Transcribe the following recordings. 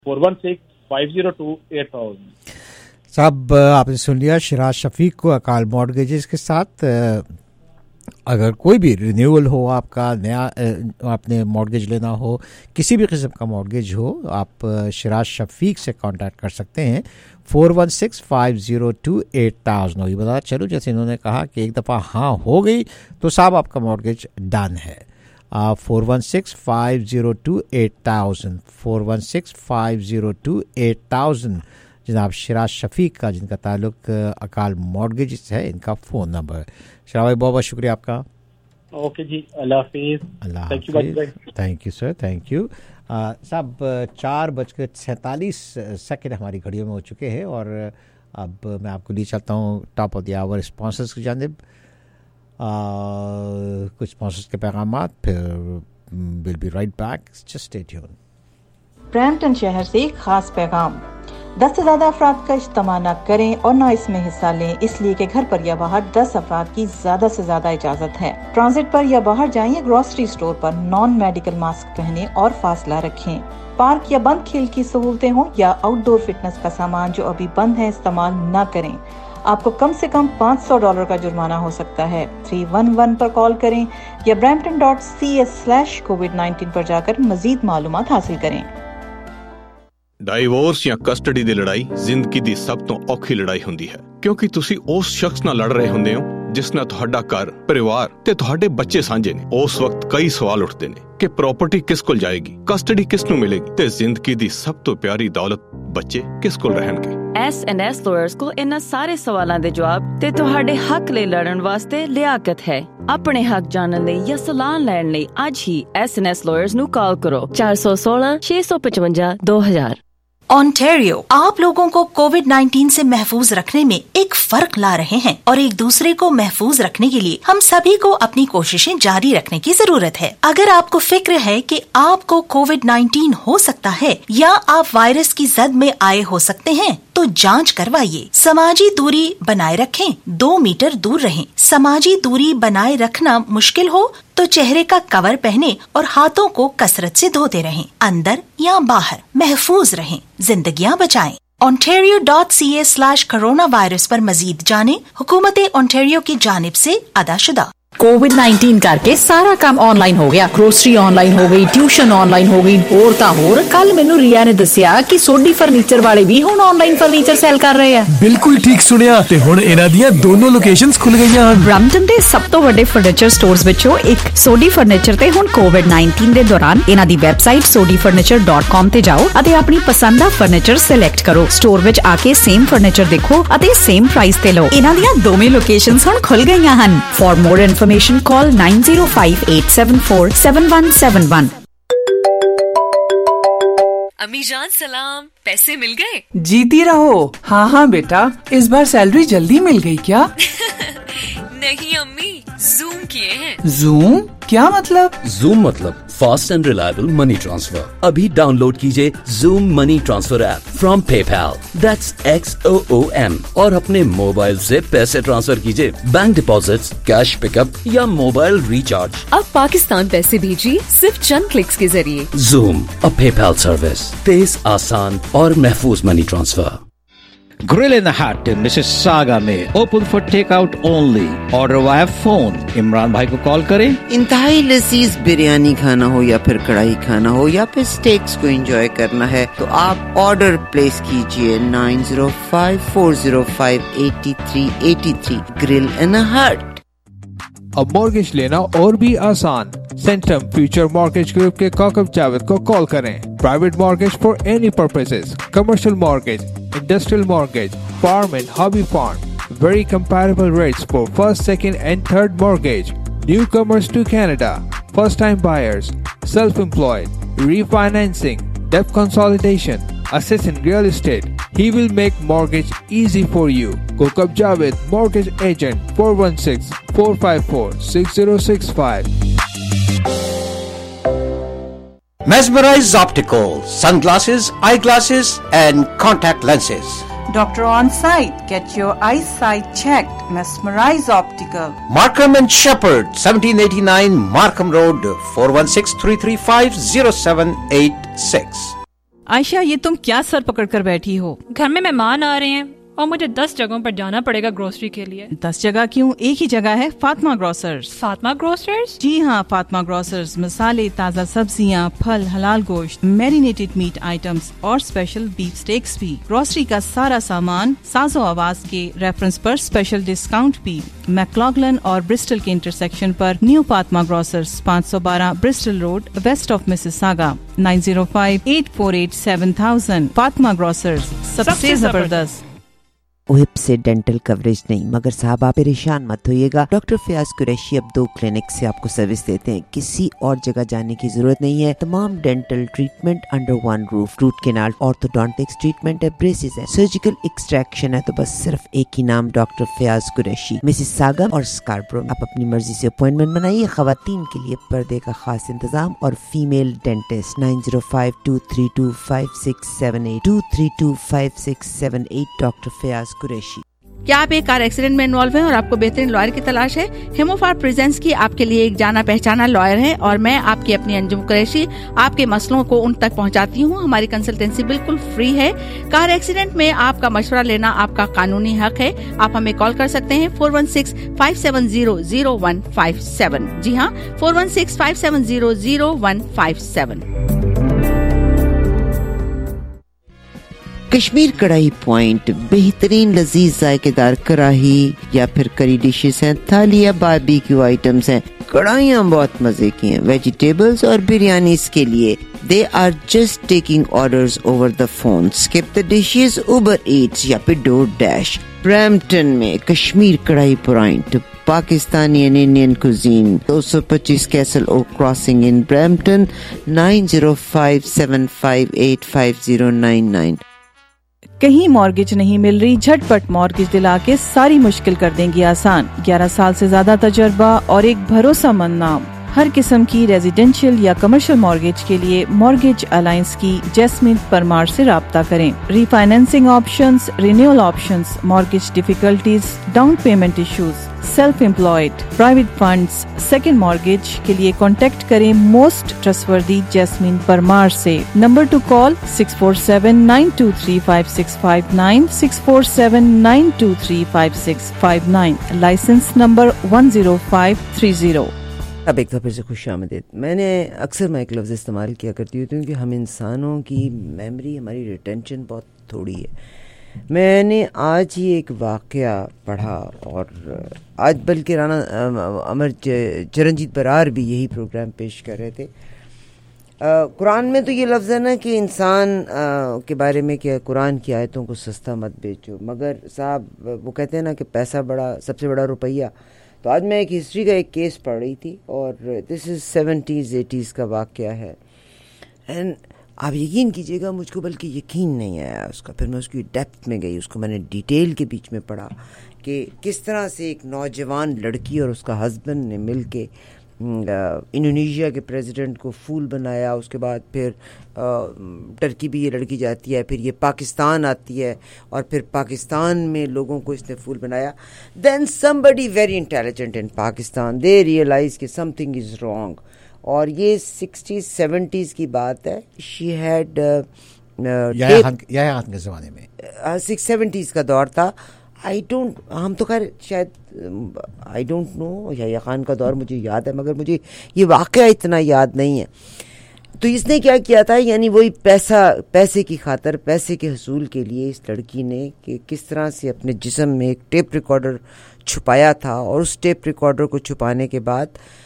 416-502-8000। साहब आपने सुन लिया शिराज शफीक को अकाल मॉर्गेजेस के साथ। अगर कोई भी रिन्यूअल हो, आपका नया आपने मॉर्गेज लेना हो, किसी भी किस्म का मॉर्गेज हो, आप शिराज शफीक से कांटेक्ट कर सकते हैं 416-502-8000। ये बताया चलो, जैसे इन्होंने कहा कि एक दफ़ा हाँ हो गई तो साहब आपका मॉर्गेज डन है। 416-502-8000 416-502-8000 जनाब शिराज शफीक का, जिनका ताल्लुक अकाल मॉर्गेज है, इनका फ़ोन नंबर है। शिराज भाई बहुत बहुत शुक्रिया आपका। ओके जी, अल्लाह हाफिज़। Thank you sir, thank you. साहब 4:47 हमारी घड़ियों में हो चुके हैं और अब मैं आपको लिए चलता हूँ top of the hour sponsors की जानिब। कुछ स्पॉन्सर्स के पैगामात, फिर will be right back, just stay tuned. Brampton शहर से एक खास पैगाम, 10 से ज्यादा अफराद का इज्तिमा न करें और न इसमें हिस्सा लें, इसलिए कि घर पर या बाहर 10 अफराद की ज्यादा से ज्यादा इजाजत है। ट्रांजिट पर या बाहर जाएं या ग्रोसरी स्टोर पर नॉन मेडिकल मास्क पहनें और फासला रखें। पार्क या बंद खेल की सहूलतें हों या आउटडोर फिटनेस का सामान जो अभी बंद है इस्तेमाल न करें। आपको कम से कम $500 का जुर्माना हो सकता है। 311 पर कॉल करें या brampton.ca/covid19 पर जाकर मजीद मालूमात हासिल करें। डाइवोर्स या कस्टडी ਦੀ ਲੜਾਈ ਜ਼ਿੰਦਗੀ ਦੀ ਸਭ ਤੋਂ ਔਖੀ ਲੜਾਈ ਹੁੰਦੀ ਹੈ, ਕਿਉਂਕਿ ਤੁਸੀਂ ਉਸ ਸ਼ਖਸ ਨਾਲ ਲੜ ਰਹੇ ਹੁੰਦੇ ਹੋ ਜਿਸ ਨਾਲ ਤੁਹਾਡਾ ਘਰ, ਪਰਿਵਾਰ ਤੇ ਤੁਹਾਡੇ ਬੱਚੇ ਸਾਂਝੇ ਨੇ। ਉਸ ਵਕਤ ਕਈ ਸਵਾਲ ਉੱਠਦੇ ਨੇ ਕਿ ਪ੍ਰਾਪਰਟੀ ਕਿਸ ਕੋਲ ਜਾਏਗੀ, ਕਸਟਡੀ ਕਿਸ ਨੂੰ ਮਿਲੇਗੀ ਤੇ ਜ਼ਿੰਦਗੀ ਦੀ ਸਭ ਤੋਂ ਪਿਆਰੀ ਦੌਲਤ ਬੱਚੇ ਕਿਸ ਕੋਲ ਰਹਿਣਗੇ। S&S ਲਾਇਰਸ ਕੋਲ ਇਹਨਾਂ ਸਾਰੇ ਸਵਾਲਾਂ ਦੇ ਜਵਾਬ ਤੇ ਤੁਹਾਡੇ ਹੱਕ ਲਈ ਲੜਨ ਵਾਸਤੇ ਲਿਆਕਤ ਹੈ। ਆਪਣੇ ਹੱਕ ਜਾਣਨ ਲਈ ਜਾਂ ਸਲਾਹ ਲੈਣ ਲਈ ਅੱਜ ਹੀ S&S ਲਾਇਰਸ ਨੂੰ ਕਾਲ ਕਰੋ 416-655-2000। ओंटारियो आप लोगों को कोविड-19 से महफूज रखने में एक फर्क ला रहे हैं और एक दूसरे को महफूज रखने के लिए हम सभी को अपनी कोशिशें जारी रखने की जरूरत है। अगर आपको फिक्र है कि आपको कोविड-19 हो सकता है या आप वायरस की जद में आए हो सकते हैं, तो जांच करवाइए। समाजी दूरी बनाए रखें, 2 मीटर दूर रहें। समाजी दूरी बनाए रखना मुश्किल हो तो चेहरे का कवर पहने और हाथों को कसरत से धोते रहें। अंदर या बाहर महफूज रहें, जिंदगियां बचाएं। ontario.ca/coronavirus पर मजीद जानें। हुकूमत ओंटारियो की जानिब से अदाशुदा। कोविड-19 करके सारा काम ऑनलाइन हो गया। ग्रोसरी ऑनलाइन हो गई, ट्यूशन ऑनलाइन हो गई, होर तां होर। कल मैनू रिया ने दसिया कि सोडी फर्नीचर वाले भी हुण ऑनलाइन फर्नीचर सेल कर रहे हैं। बिल्कुल ठीक सुनिया ते हुण इन्हां दियां दोनों लोकेशंस खुल गईयां हन। ब्रैम्पटन दे सब तो वड्डे फर्नीचर स्टोर्स विचों एक सोडी फर्नीचर ते हुण कोविड-19 दे दौरान इन्हां दी वैबसाइट sodifurniture.com ते जाओ अते अपनी पसंद दा फर्नीचर सिलेक्ट करो। स्टोर विच आके सेम फर्नीचर देखो अते सेम प्राइस ते लो। इन्हां दियां दोवें लोकेशंस हुण खुल गईयां हन। For more information call 9058747171। अम्मी जान सलाम, पैसे मिल गए? जीती रहो। हाँ हाँ बेटा, इस बार सैलरी जल्दी मिल गई क्या? नहीं अम्मी, जूम किए हैं। जूम क्या मतलब? जूम मतलब fast and reliable money transfer. अभी डाउनलोड कीजिए Xoom money transfer app from PayPal, that's XOOM, और अपने मोबाइल से पैसे ट्रांसफर कीजिए, बैंक डिपॉजिट्स, कैश पिकअप या मोबाइल रिचार्ज। अब पाकिस्तान पैसे भेजिए सिर्फ चंद क्लिक्स के जरिए। जूम, अ पेपैल सर्विस, तेज, आसान और महफूज money transfer. Grill in the Hat in Mississauga में open for takeout only. Order via phone. Imran भाई को कॉल करें। इंतहाई लजीज बिरयानी खाना हो या फिर कढ़ाई खाना हो या फिर स्टेक्स को एंजॉय करना है तो आप ऑर्डर प्लेस कीजिए 9054058383। Grill in the Hat। अब मॉर्गेज लेना और भी आसान। सेंटम फ्यूचर मॉर्गेज ग्रुप के काकब जावेद को कॉल करें। Private mortgage for any purposes, commercial mortgage, industrial mortgage, farm and hobby farm. Very comparable rates for first, second and third mortgage. Newcomers to Canada, first time buyers, self-employed, refinancing, debt consolidation, assess in real estate. He will make mortgage easy for you. Kokab Javed, mortgage agent, 416-454-6065. Mesmerize Optical, sunglasses, eyeglasses and contact lenses. Doctor on site. Get your eyesight checked. Mesmerize Optical. Markham and Shepherd, 1789 Markham Road, 416-335-0786. Ayesha, ये तुम क्या sir पकड़ कर बैठी हो? घर में मेहमान आ रहे हैं और मुझे 10 जगहों पर जाना पड़ेगा ग्रोसरी के लिए। 10 जगह क्यों? एक ही जगह है, फातिमा ग्रोसर्स। फातिमा ग्रोसर्स? जी हाँ, फातिमा ग्रोसर्स मसाले, ताज़ा सब्जियाँ, फल, हलाल गोश्त, मैरिनेटेड मीट आइटम्स और स्पेशल बीफ स्टेक्स भी। ग्रोसरी का सारा सामान साजो आवाज के रेफरेंस पर स्पेशल डिस्काउंट भी। मैक्लॉगलन और ब्रिस्टल के इंटरसेक्शन पर new Fatima grocers, 512 Bristol road, west of Mississauga, 9058487000। Fatima grocers, सबसे जबरदस्त। ओहिप से डेंटल कवरेज नहीं, मगर साहब आप परेशान मत होइएगा। डॉक्टर फयाज कुरैशी अब 2 क्लिनिक से आपको सर्विस देते हैं, किसी और जगह जाने की जरूरत नहीं है। तमाम dental treatment under one roof, root canal, orthodontics treatment है, ब्रेसेस है, सर्जिकल एक्सट्रैक्शन है, तो बस सिर्फ एक ही नाम, डॉक्टर फयाज कुरैशी, मिसिसागा और स्कार्बरो। आप अपनी मर्जी से अपॉइंटमेंट बनाइए। खवातीन के लिए पर्दे का खास इंतजाम और female dentist 9052325678 2325678 doctor Fayaz Qureshi. क्या आप एक कार एक्सीडेंट में इन्वॉल्व हैं और आपको बेहतरीन लॉयर की तलाश है? हेमोफार प्रेजेंस की आपके लिए एक जाना पहचाना लॉयर है और मैं आपकी अपनी अंजुम कुरैशी आपके मसलों को उन तक पहुंचाती हूं। हमारी कंसल्टेंसी बिल्कुल फ्री है। कार एक्सीडेंट में आपका मशवरा लेना आपका कानूनी हक है। आप हमें कॉल कर सकते हैं 416-570-0157। जी हाँ, 416-570-0157। कश्मीर कढ़ाई पॉइंट, बेहतरीन लजीज जायकेदार कढ़ाई या फिर करी डिशेस हैं, थाली या बारबेक्यू आइटम्स हैं। कढ़ाइयाँ बहुत मजे की हैं, वेजिटेबल्स और बिरयानी के लिए। They are just taking orders over the phone. Skip the dishes, Uber Eats या फिर DoorDash। ब्रैम्पटन में Kashmir Kadhai point, Pakistani and Indian cuisine, 225 Castle Oak Crossing in Brampton, 9057585099। कहीं मॉर्गेज नहीं मिल रही? झटपट मॉर्गेज दिला के सारी मुश्किल कर देंगी आसान। 11 साल से ज्यादा तजर्बा और एक भरोसेमंद नाम। हर किस्म की रेजिडेंशियल या कमर्शियल मॉर्गेज के लिए मॉर्गेज अलायंस की जैस्मिन परमार से राब्ता करें। Refinancing options, renewal options, mortgage difficulties, down payment issues, self employed, private funds, second mortgage के लिए कांटेक्ट करें मोस्ट ट्रस्टवर्दी जैस्मिन परमार से। Number to call 647-923-5659, 647-923-5659। Licence number 10530। अब एक फिर से खुश आमदीद। मैंने अक्सर मैं एक लफ्ज़ इस्तेमाल किया करती हूँ क्योंकि हम इंसानों की मेमोरी, हमारी रिटेंशन बहुत थोड़ी है। मैंने आज ही एक वाक़या पढ़ा और आज बल्कि राना अमर चरणजीत बरार भी यही प्रोग्राम पेश कर रहे थे। कुरान में तो ये लफ्ज़ है ना कि इंसान के बारे में कि कुरान की आयतों को सस्ता मत बेचो, मगर साहब वो कहते हैं ना कि पैसा बड़ा, सबसे बड़ा रुपया। तो आज मैं एक हिस्ट्री का एक केस पढ़ रही थी और दिस इज़ 70s-80s का वाक़या है। एंड आप यकीन कीजिएगा, मुझको बल्कि यकीन नहीं आया उसका। फिर मैं उसकी डेप्थ में गई, उसको मैंने डिटेल के बीच में पढ़ा कि किस तरह से एक नौजवान लड़की और उसका हस्बैंड ने मिल के इंडोनेशिया के प्रेसिडेंट को फूल बनाया। उसके बाद फिर टर्की भी ये लड़की जाती है, फिर ये पाकिस्तान आती है और फिर पाकिस्तान में लोगों को इसने फूल बनाया। Then somebody very intelligent in Pakistan, they realise कि समथिंग इज़ रॉन्ग। और ये 60s-70s की बात है। शी हैड के ज़माने में 670s का दौर था। हम तो खैर शायद I don't know, Yahya Khan का दौर मुझे याद है मगर मुझे ये वाक़या इतना याद नहीं है। तो इसने क्या किया था, यानी वही पैसे की खातर, पैसे के हसूल के लिए इस लड़की ने कि किस तरह से अपने जिस्म में एक टेप रिकॉर्डर छुपाया था और उस टेप रिकॉर्डर को छुपाने के बाद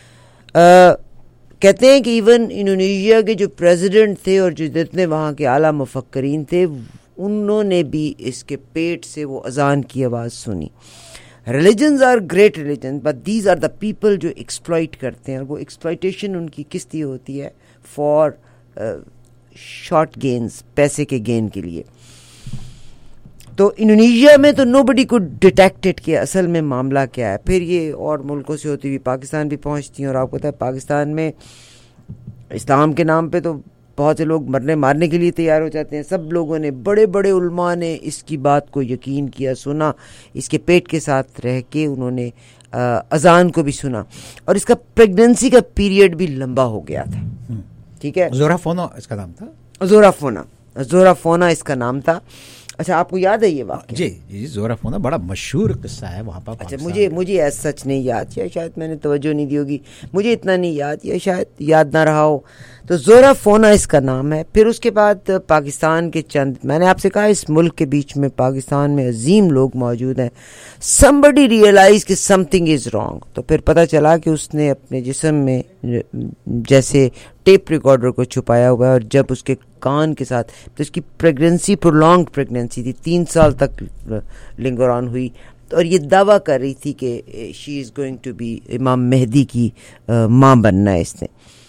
कहते हैं कि इवन इंडोनेशिया के जो प्रेसिडेंट थे और जो जितने वहाँ के आला मुफक्करीन थे, उन्होंने भी इसके पेट से वो अजान की आवाज़ सुनी। Religions are great religion, but these are the people जो एक्सप्लॉइट करते हैं। और वो एक्सप्लॉइटेशन उनकी किस लिए होती है? फॉर शॉर्ट गेन्स, पैसे के गेन के लिए। तो इंडोनेशिया में तो नोबडी को डिटेक्टेड किया असल में मामला क्या है। फिर ये और मुल्कों से होती हुई पाकिस्तान भी पहुंचती हैं और आपको पता है पाकिस्तान में इस्लाम के नाम पे तो बहुत से लोग मरने मारने के लिए तैयार हो जाते हैं। सब लोगों ने, बड़े बड़े उल्मा ने इसकी बात को यकीन किया, सुना, इसके पेट के साथ रह के उन्होंने अजान को भी सुना। और इसका प्रेगनेंसी का पीरियड भी लंबा हो गया था। ठीक है, ज़ोराफोना इसका नाम था, ज़ोराफोना। ज़ोराफोना इसका नाम था। अच्छा, आपको याद है ये वाक़या? जी जी, ज़ोराफोना बड़ा मशहूर किस्सा है वहाँ पर। अच्छा, मुझे ऐसा सच नहीं याद, या शायद मैंने तवज्जो नहीं दी होगी, मुझे इतना नहीं याद, या शायद याद ना रहा हो। तो ज़ोराफोना इसका नाम है। फिर उसके बाद पाकिस्तान के चंद, मैंने आपसे कहा इस मुल्क के बीच में, पाकिस्तान में अजीम लोग मौजूद हैं। somebody रियलाइज कि समथिंग इज़ रॉन्ग। तो फिर पता चला कि उसने अपने जिस्म में जैसे टेप रिकॉर्डर को छुपाया हुआ है, और जब उसके कान के साथ, तो उसकी प्रेगनेंसी प्रोलॉन्ग्ड प्रेगनेंसी थी, 3 साल तक लिंगर ऑन हुई, और ये दावा कर रही थी कि she is going to be Imam Mahdi की माँ बनना है इसने।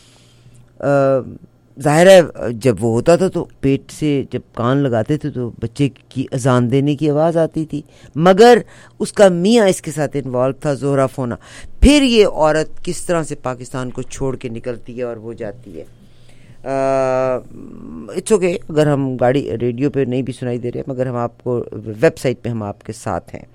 ज़ाहिर है जब वो होता था तो पेट से जब कान लगाते थे तो बच्चे की अजान देने की आवाज़ आती थी, मगर उसका मियाँ इसके साथ इन्वॉल्व था, ज़ोराफोना। फिर ये औरत किस तरह से पाकिस्तान को छोड़ के निकलती है और वो जाती है। इट्स ओके अगर हम गाड़ी रेडियो पे नहीं भी सुनाई दे रहे, मगर हम आपको वेबसाइट पे हम आपके साथ हैं।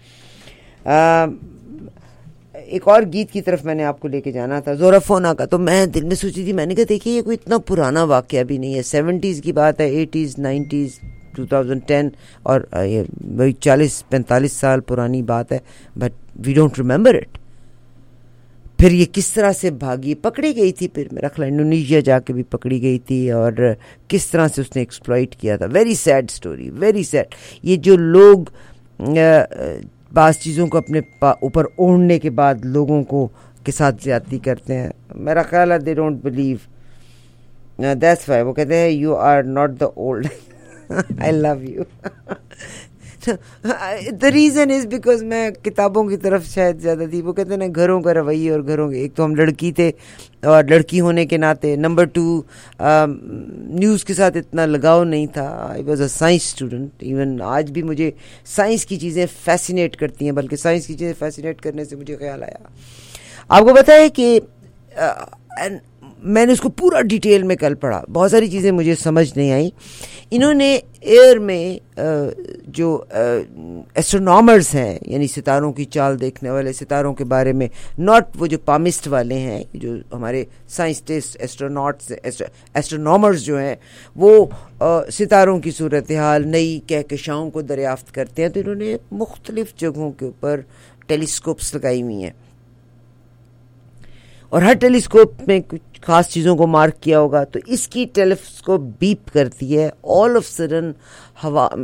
एक और गीत की तरफ मैंने आपको लेके जाना था, ज़ोराफोना का। तो मैं दिल में सोची थी, मैंने कहा देखिए ये कोई इतना पुराना वाक़या भी नहीं है, 70s की बात है, 80s 90s 2010, और ये वही 40-45 साल पुरानी बात है, but we don't remember it. फिर ये किस तरह से भागी, पकड़ी गई थी, फिर मेरा ख्याल इंडोनेशिया जाके भी पकड़ी गई थी, और किस तरह से उसने एक्सप्लॉइट किया था। Very sad story, very sad. ये जो लोग बाज़ चीज़ों को अपने ऊपर ओढ़ने के बाद लोगों को के साथ ज़्यादती करते हैं, मेरा ख्याल है they don't believe, that's why वो कहते हैं you are not the old, I love you. The reason is because मैं किताबों की तरफ शायद ज़्यादा थी। वो कहते हैं ना घरों का रवैये और घरों के, एक तो हम लड़की थे और लड़की होने के नाते, नंबर 2 न्यूज़ के साथ इतना लगाव नहीं था। I was a science student. Even आज भी मुझे साइंस की चीज़ें फैसिनेट करती हैं, बल्कि साइंस की चीज़ें फैसिनेट करने से मुझे ख्याल आया, आपको पता है कि मैंने उसको पूरा डिटेल में कल पढ़ा, बहुत सारी चीज़ें मुझे समझ नहीं आई। इन्होंने एयर में जो एस्ट्रोनॉमर्स हैं, यानी सितारों की चाल देखने वाले, सितारों के बारे में, नॉट वो जो पामिस्ट वाले हैं, जो हमारे साइंटिस्ट एस्ट्रोनॉट्स एस्ट्रोनॉमर्स जो हैं वो सितारों की सूरत हाल, नई कहकशाओं को दरियाफ्त करते हैं। तो इन्होंने मुख्तलिफ जगहों के ऊपर टेलीस्कोप्स लगाई हुई हैं, और हर टेलीस्कोप में कुछ खास चीज़ों को मार्क किया होगा। तो इसकी टेलीस्कोप बीप करती है, ऑल ऑफ सडन हवा में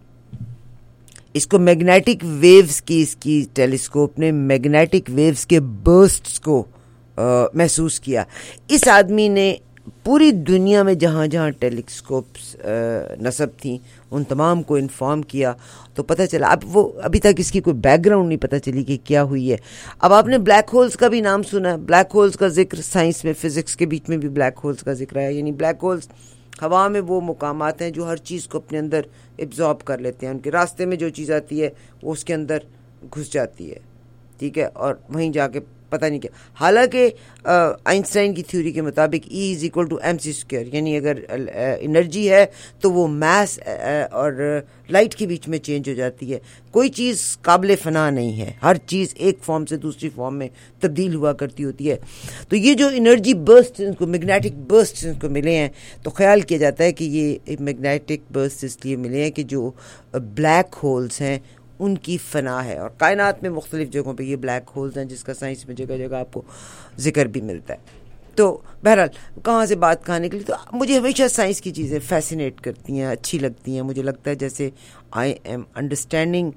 इसको मैग्नेटिक वेव्स की, इसकी टेलीस्कोप ने मैग्नेटिक वेव्स के बर्स्ट्स को महसूस किया। इस आदमी ने पूरी दुनिया में जहाँ जहाँ टेलीस्कोप्स नस्ब थी उन तमाम को इन्फॉर्म किया, तो पता चला। अब वो अभी तक इसकी कोई बैकग्राउंड नहीं पता चली कि क्या हुई है। अब आपने ब्लैक होल्स का भी नाम सुना है, ब्लैक होल्स का जिक्र साइंस में, फिजिक्स के बीच में भी ब्लैक होल्स का जिक्र है। यानी ब्लैक होल्स हवा में वो मुकामात हैं जो हर चीज़ को अपने अंदर एब्जॉर्ब कर लेते हैं, उनके रास्ते में जो चीज़ आती है वो उसके अंदर घुस जाती है, ठीक है, और वहीं जाके पता नहीं क्या। हालांकि आइंस्टाइन की थ्योरी के मुताबिक E = mc², यानी अगर एनर्जी है तो वो मास और लाइट के बीच में चेंज हो जाती है। कोई चीज़ काबिल फ़ना नहीं है, हर चीज़ एक फॉर्म से दूसरी फॉर्म में तब्दील हुआ करती होती है। तो ये जो एनर्जी बर्स्ट इनको, मैग्नेटिक बर्स्ट इनको मिले हैं, तो ख्याल किया जाता है कि ये मैग्नेटिक बर्स्ट इसलिए मिले हैं कि जो ब्लैक होल्स हैं उनकी फना है, और कायनात में मुख्तलिफ जगहों पे ये ब्लैक होल्स हैं, जिसका साइंस में जगह जगह आपको जिक्र भी मिलता है। तो बहरहाल कहाँ से बात कहाँ निकली, तो मुझे हमेशा साइंस की चीज़ें फैसिनेट करती हैं, अच्छी लगती हैं। मुझे लगता है जैसे I am understanding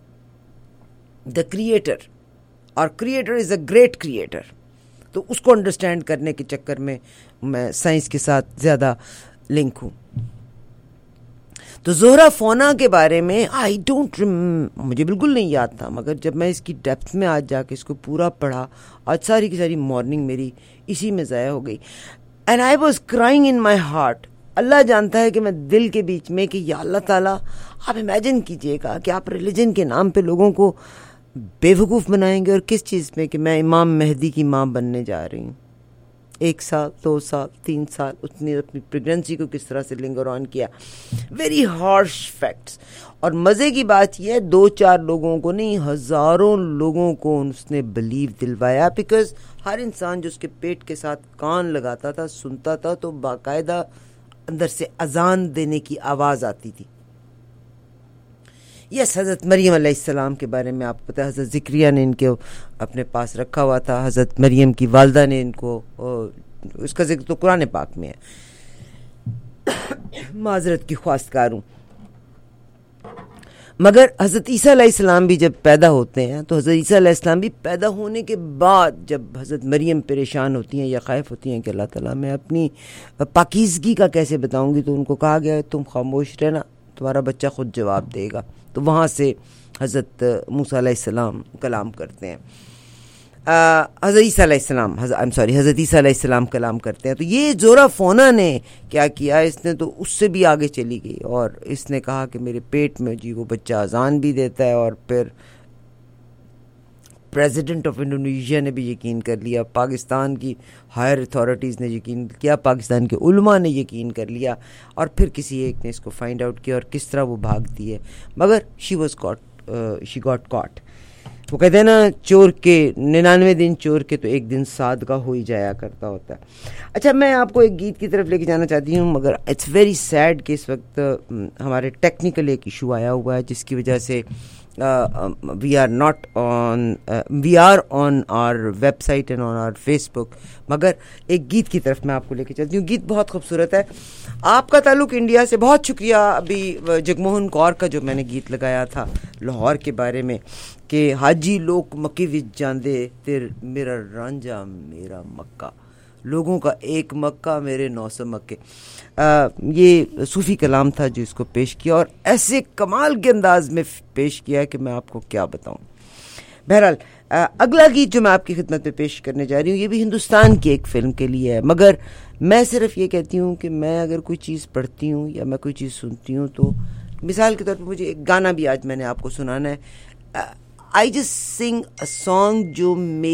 the creator, और creator is a great creator, तो उसको अंडरस्टैंड करने के चक्कर में मैं साइंस के साथ ज़्यादा लिंक हूँ। तो ज़ोराफोना के बारे में मुझे बिल्कुल नहीं याद था, मगर जब मैं इसकी डेप्थ में आज जाके इसको पूरा पढ़ा, आज सारी की सारी मॉर्निंग मेरी इसी में ज़ाया हो गई। And I was crying in my heart. Allah जानता है कि मैं दिल के बीच में कि या अल्लाह ताला, आप इमेजिन कीजिएगा कि आप रिलीजन के नाम पे लोगों को बेवकूफ़ बनाएंगे, और किस चीज़ में कि मैं इमाम मेहदी की माँ बनने जा रही हूँ। 1 साल, 2 साल, 3 साल उसने अपनी प्रेगनेंसी को किस तरह से लिंगर ऑन किया। Very harsh facts. और मज़े की बात यह है, 2-4 लोगों को नहीं, हज़ारों लोगों को उसने बिलीव दिलवाया, बिकॉज हर इंसान जो उसके पेट के साथ कान लगाता था, सुनता था, तो बाकायदा अंदर से अजान देने की आवाज़ आती थी। यस, हज़रत मरियम अलैहिस्सलाम के बारे में आपको पता है, हज़रत ज़िक्रिया ने इनको अपने पास रखा हुआ था। हज़रत मरियम की वालदा ने इनको, उसका जिक्र तो कुरान पाक में है, माजरत की ख्वास्तकार हूँ। मगर हज़रत ईसा अलैहिस्सलाम भी जब पैदा होते हैं तो हज़रत ईसा अलैहिस्सलाम भी पैदा होने के बाद जब हज़रत मरियम परेशान होती हैं या ख़ाइफ होती हैं कि अल्लाह ताला मैं अपनी पाकीज़गी का कैसे बताऊँगी, तो उनको कहा गया तुम खामोश रहना, तुम्हारा बच्चा खुद जवाब देगा। तो वहाँ से हज़रत मूसा अलैहिस्सलाम कलाम करते हैं, हज़रत ईसा अलैहिस्सलाम कलाम करते हैं। तो ये ज़ोरा फोना ने क्या किया, इसने तो उससे भी आगे चली गई और इसने कहा कि मेरे पेट में जी वो बच्चा अजान भी देता है। और फिर प्रेसिडेंट ऑफ इंडोनेशिया ने भी यकीन कर लिया, पाकिस्तान की हायर अथॉरिटीज़ ने यकीन किया, पाकिस्तान के उलमा ने यकीन कर लिया और फिर किसी एक ने इसको फाइंड आउट किया और किस तरह वो भागती है। मगर शी गॉट कॉट। वो कहते हैं ना, चोर के 99 दिन चोर के तो एक दिन साद का हो ही जाया करता होता है। अच्छा, मैं आपको एक गीत की तरफ लेके जाना चाहती हूँ, मगर इट्स वेरी सैड कि इस वक्त हमारे टेक्निकल एक इशू आया हुआ है जिसकी वजह से we are on our website and on our Facebook. मगर एक गीत की तरफ मैं आपको लेके चलती हूँ। गीत बहुत खूबसूरत है, आपका ताल्लुक इंडिया से। बहुत शुक्रिया अभी जगमोहन कौर का जो मैंने गीत लगाया था लाहौर के बारे में कि हाजी लोग मक्के विच जांदे तेर मेरा रांझा मेरा मक्का, लोगों का एक मक्का मेरे 900 मक्के। ये सूफ़ी कलाम था जो इसको पेश किया और ऐसे कमाल के अंदाज में पेश किया है कि मैं आपको क्या बताऊं। बहरहाल अगला गीत जो मैं आपकी खिदमत में पेश करने जा रही हूँ ये भी हिंदुस्तान की एक फ़िल्म के लिए है। मगर मैं सिर्फ ये कहती हूँ कि मैं अगर कोई चीज़ पढ़ती हूँ या मैं कोई चीज़ सुनती हूँ तो मिसाल के तौर पर मुझे एक गाना भी आज मैंने आपको सुनाना है। I just sing a song जो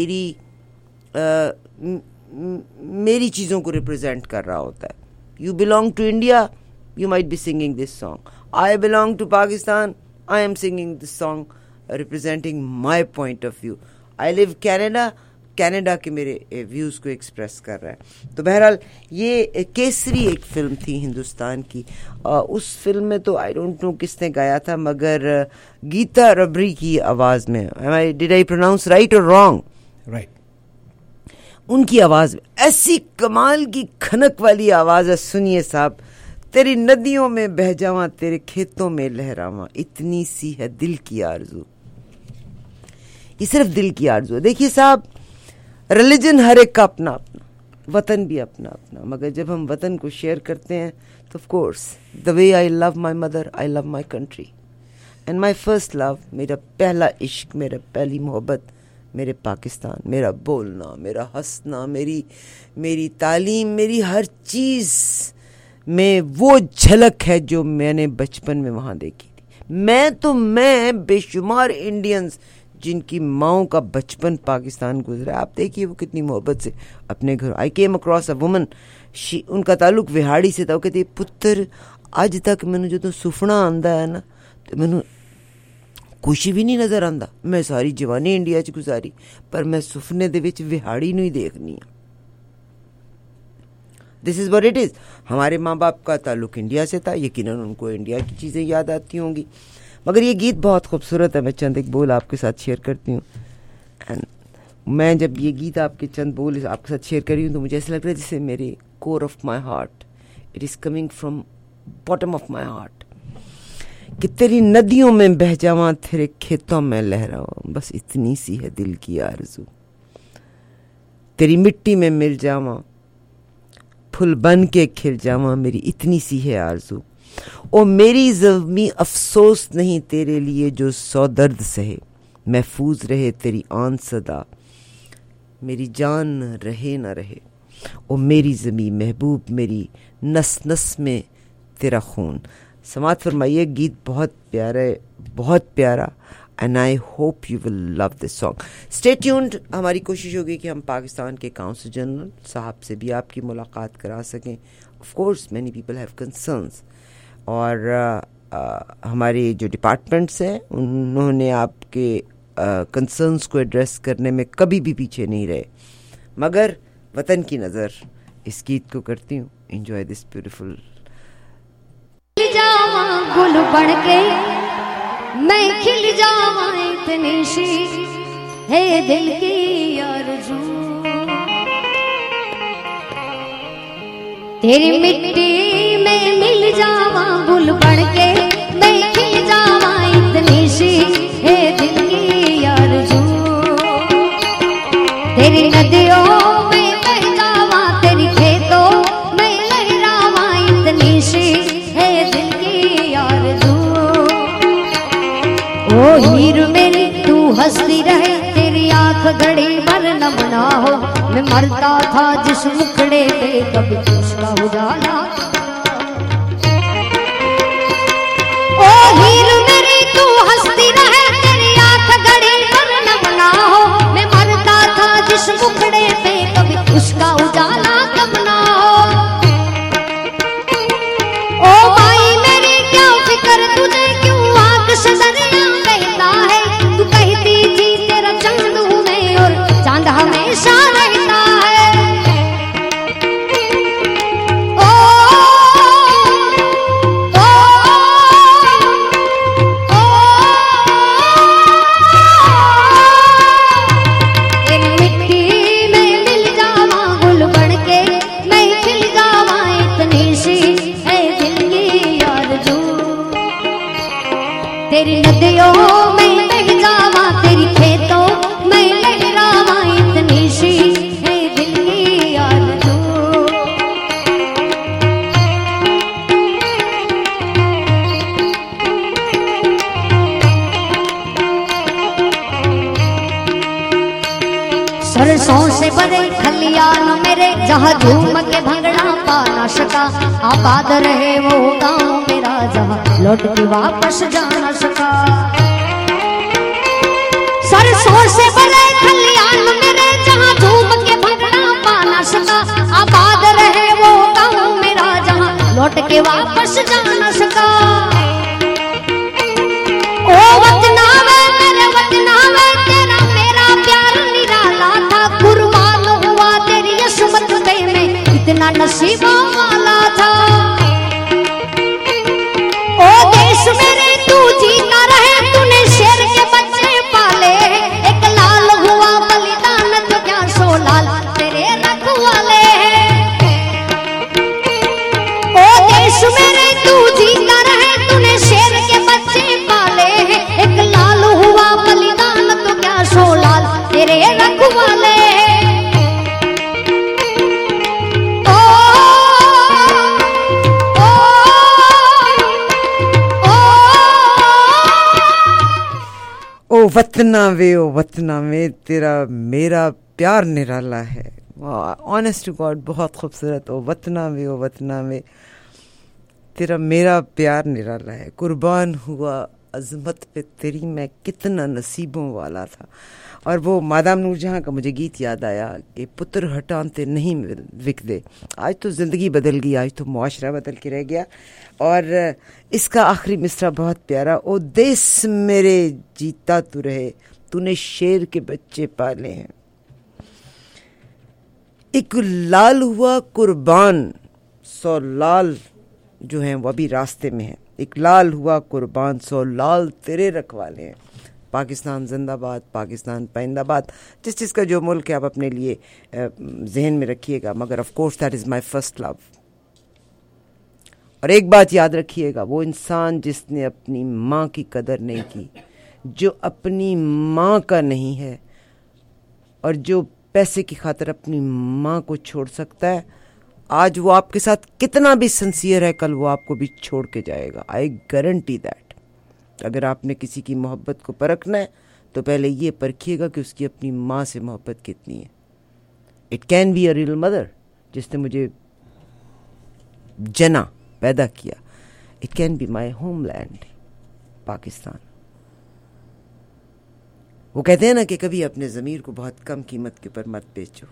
मेरी चीज़ों को रिप्रेजेंट कर रहा होता है। You belong to India, you might be singing this song. I belong to Pakistan, I am singing this song representing my point of view. I live Canada, Canada के मेरे व्यूज़ को एक्सप्रेस कर रहा है। तो बहरहाल ये केसरी एक फ़िल्म थी हिंदुस्तान की। उस फिल्म में तो आई डोंट नो किसने गाया था, मगर गीता रबरी की आवाज़ में, डिड आई प्रोनाउंस राइट और रॉन्ग? राइट। उनकी आवाज़ में ऐसी कमाल की खनक वाली आवाज़ है। सुनिए साहब, तेरी नदियों में बह जावां, तेरे खेतों में लहरावां, इतनी सी है दिल की आरज़ू। ये सिर्फ दिल की आरज़ू है। देखिए साहब, रिलीजन हर एक का अपना अपना, वतन भी अपना अपना, मगर जब हम वतन को शेयर करते हैं तो of course the way I love my mother, I love my country and my first love, मेरा पहला इश्क, मेरा पहली मोहब्बत मेरे पाकिस्तान, मेरा बोलना, मेरा हंसना, मेरी तालीम, मेरी हर चीज़ में वो झलक है जो मैंने बचपन में वहाँ देखी थी। मैं बेशुमार इंडियंस जिनकी माओं का बचपन पाकिस्तान गुजरा, आप देखिए वो कितनी मोहब्बत से अपने घर। आई केम अक्रॉस अ वुमन, उनका ताल्लुक विहाड़ी से था। वो कहती पुत्र अज तक मैनू जो सुफना आंदा है ना तो मैनू कुछ भी नहीं नज़र आंदा। मैं सारी जवानी इंडिया च गुजारी पर मैं सुफने दे विच विहाड़ी नूं ही देखनी है। This is what it is. हमारे माँ बाप का ताल्लुक इंडिया से था, यकीनन उनको इंडिया की चीज़ें याद आती होंगी। मगर ये गीत बहुत खूबसूरत है, मैं चंद एक बोल आपके साथ शेयर करती हूँ। एंड मैं जब ये गीत आपके चंद बोल आपके साथ शेयर कर रही हूँ तो मुझे ऐसा लग रहा है जैसे मेरे core of my heart, it is coming from bottom of my heart, कि तेरी नदियों में बह जावां, तेरे खेतों में लहरावां, बस इतनी सी है दिल की आरज़ू। तेरी मिट्टी में मिल जावां, फूल बन के खिल जावां, मेरी इतनी सी है आरज़ू। ओ मेरी ज़मीं अफसोस नहीं तेरे लिए जो सौ दर्द सहे, महफूज रहे तेरी आन सदा, मेरी जान रहे ना रहे। ओ मेरी ज़मीं महबूब, मेरी नस नस में तेरा खून। समात फरमाइए, गीत बहुत प्यारा है, बहुत प्यारा। And I hope you will love this song. Stay tuned. हमारी कोशिश होगी कि हम पाकिस्तान के काउंसिल जनरल साहब से भी आपकी मुलाकात करा सकें। Of course many people have concerns, और हमारे जो डिपार्टमेंट्स हैं उन्होंने आपके कंसर्न्स को एड्रेस करने में कभी भी पीछे नहीं रहे। मगर वतन की नज़र इस गीत को करती हूँ। एंजॉय दिस ब्यूटीफुल जावा गुल बन के, मैं खिल जावा इतनी सी है दिल की आरज़ू। तेरी मिट्टी में मिल जावा गुल बन के, मैं खिल जावा इतनी सी है दिल की आरज़ू। तेरी नदियों में बह जावा, तेरी खेतों में लहरावा इतनी सी है दिल की आरज़ू। ओ हीर मेरी तू हंसती रहे, तेरी आंख घड़ी भर नम ना हो। मैं मरता था जिस मुखड़े पे कभी उसका उजाला। ओ हीर मेरी तू हंसती रहे, तेरी आंख घड़ी भर नम ना हो। मैं मरता था जिस मुखड़े पे कभी उसका उजाला कम ना हो। ओ माई मेरी क्या फिक्र तुझे, क्यों आंख से दरिया बहता है। तू कहती थी तेरा चांद हूँ मैं और चांद हमेशा रहता है। ओ, ओ, ओ, इन मिट्टी में मिल जावा गुल बन के, मैं खिल जावा इतनी सी है दिल की आरज़ू। तेरी नदियों में बह जावा, तेरी खेतों में लहरावा इतनी सी है दिल की आरज़ू। सरसों से भरे खलियान मेरे, जहाँ झूम के भंगड़ा पा ना सका। आबाद रहे वो गाँव मेरा, जहाँ लौट के वापस जा ना सका। सरसों से भरे खलियान मेरे, जहाँ झूम के भंगड़ा पा ना सका। आबाद रहे वो गाँव मेरा, जहाँ लौट के वापस जा ना सका। ओ वतना वे मेरे वतना वे, तेरा मेरा प्यार निराला था। कुर्बान हुआ तेरी असमत पे मैं इतना नसीबों वाला था। ओ देश मेरे तू जीता रहे, तूने शेर के बच्चे पाले। एक लाल हुआ बलिदान तो क्या 100 लाल तेरे रखवाले हैं। ओ देश मेरे तू जीता रहे, तूने शेर के बच्चे पाले हैं। एक लाल हुआ बलिदान तो क्या 100 लाल तेरे रखवाले हैं। ओ, ओ वतना वे तेरा मेरा प्यार निराला है। ऑनेस्ट टू गॉड बहुत खूबसूरत। ओ वतना वे तेरा मेरा प्यार निराला है। कुर्बान हुआ अजमत पे तेरी, मैं कितना नसीबों वाला था। और वो मादाम नूरजहां का मुझे गीत याद आया कि पुत्र हटानते नहीं विकदे। आज तो ज़िंदगी बदल गई, आज तो मुआशरा बदल के रह गया। और इसका आखिरी मिसरा बहुत प्यारा। ओ देश मेरे जीता तू रहे, तूने शेर के बच्चे पाले हैं। एक लाल हुआ कुर्बान, 100 लाल जो हैं वो अभी रास्ते में हैं। एक लाल हुआ कुर्बान, 100 लाल तेरे रखवाले हैं। पाकिस्तान जिंदाबाद, पाकिस्तान पाइंदाबाद। जिस चीज़ का जो मुल्क है आप अपने लिए जहन में रखिएगा, मगर of course that is my first love. और एक बात याद रखिएगा, वो इंसान जिसने अपनी माँ की कदर नहीं की, जो अपनी माँ का नहीं है और जो पैसे की खातिर अपनी माँ को छोड़ सकता है, आज वो आपके साथ कितना भी सिंसियर है, कल वो आपको भी छोड़ के जाएगा। I guarantee that. अगर आपने किसी की मोहब्बत को परखना है तो पहले ये परखिएगा कि उसकी अपनी माँ से मोहब्बत कितनी है। It can be a real mother जिसने मुझे जना पैदा किया। It can be my homeland Pakistan. वो कहते हैं ना कि कभी अपने ज़मीर को बहुत कम कीमत के ऊपर मत बेचो।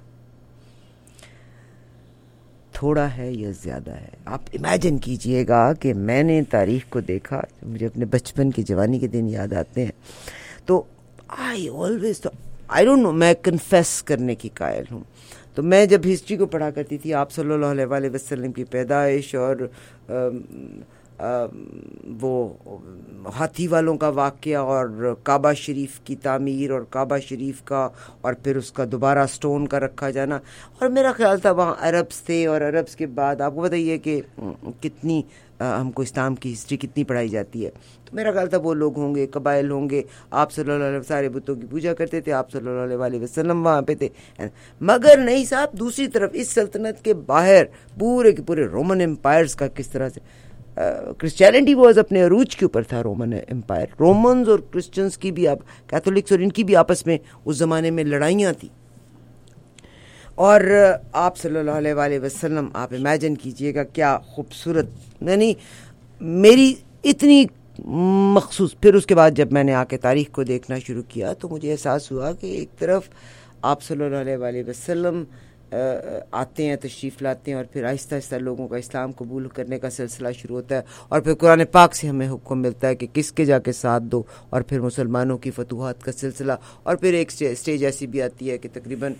थोड़ा है या ज़्यादा है। आप इमेजिन कीजिएगा कि मैंने तारीख को देखा, मुझे अपने बचपन की जवानी के दिन याद आते हैं, तो आई आई डोंट नो, मैं कन्फेस करने की कायल हूँ। तो मैं जब हिस्ट्री को पढ़ा करती थी, आप सल्लल्लाहु अलैहि वसल्लम की पैदाइश और वो हाथी वालों का वाक़या और काबा शरीफ की तामीर और काबा शरीफ का और फिर उसका दोबारा स्टोन का रखा जाना, और मेरा ख्याल था वहाँ अरब्स थे, और अरब्स के बाद आपको बताइए कि कितनी हमको इस्लाम की हिस्ट्री कितनी पढ़ाई जाती है, तो मेरा ख्याल था वो लोग होंगे, कबाइल होंगे। आप सल्लल्लाहु अलैहि वसल्लम सारे बुतों की पूजा करते थे, आप सल्लल्लाहु अलैहि वसल्लम वहाँ पे थे, मगर नहीं साहब, दूसरी तरफ इस सल्तनत के बाहर पूरे के पूरे रोमन एम्पायर्स का किस तरह से क्रिश्चियनिटी वॉज अपने अरूज के ऊपर था। रोमन एम्पायर, रोमन्स और क्रिश्चियंस की भी, आप कैथोलिक्स और इनकी भी आपस में उस ज़माने में लड़ाइयाँ थी। और आप सल्लल्लाहु अलैहि वसल्लम, आप इमेजिन कीजिएगा क्या खूबसूरत, यानी मेरी इतनी मखसूस। फिर उसके बाद जब मैंने आके तारीख़ को देखना शुरू किया तो मुझे एहसास हुआ कि एक तरफ आप सल्लल्लाहु अलैहि वसल्लम आते हैं, तशरीफ़ लाते हैं, और फिर आहिस्ता आहिस्ता लोगों का इस्लाम कबूल करने का सिलसिला शुरू होता है, और फिर कुरान पाक से हमें हुक्म मिलता है कि किसके जाके साथ दो, और फिर मुसलमानों की फतूहात का सिलसिला, और फिर एक स्टेज ऐसी भी आती है कि तकरीबन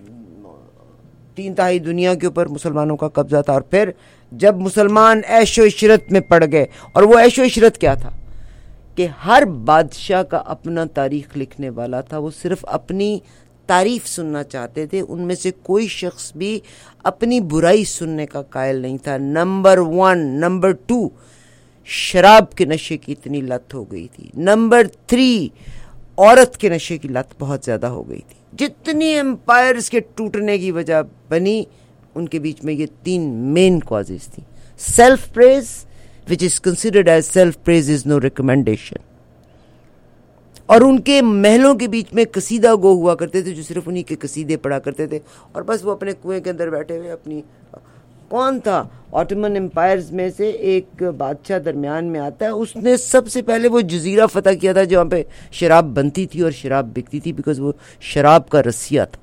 3/4 दुनिया के ऊपर मुसलमानों का कब्जा था। और फिर जब मुसलमान ऐशो इशरत में पड़ गए, और वो ऐशो इशरत क्या था कि हर बादशाह का अपना तारीख़ लिखने वाला था, वो सिर्फ अपनी तारीफ सुनना चाहते थे, उनमें से कोई शख्स भी अपनी बुराई सुनने का कायल नहीं था। नंबर 1, नंबर 2, शराब के नशे की इतनी लत हो गई थी। नंबर 3, औरत के नशे की लत बहुत ज़्यादा हो गई थी। जितनी एम्पायर्स के टूटने की वजह बनी, उनके बीच में ये 3 मेन कॉजेज थी। Self praise, which is considered as self praise is no recommendation, और उनके महलों के बीच में कसीदा गो हुआ करते थे जो सिर्फ उन्हीं के कसीदे पढ़ा करते थे, और बस वो अपने कुएं के अंदर बैठे हुए अपनी। कौन था ऑटोमन एम्पायर्स में से एक बादशाह दरमियान में आता है, उसने सबसे पहले वो जजीरा फतह किया था जहाँ पे शराब बनती थी और शराब बिकती थी, बिकॉज वो शराब का रसिया था।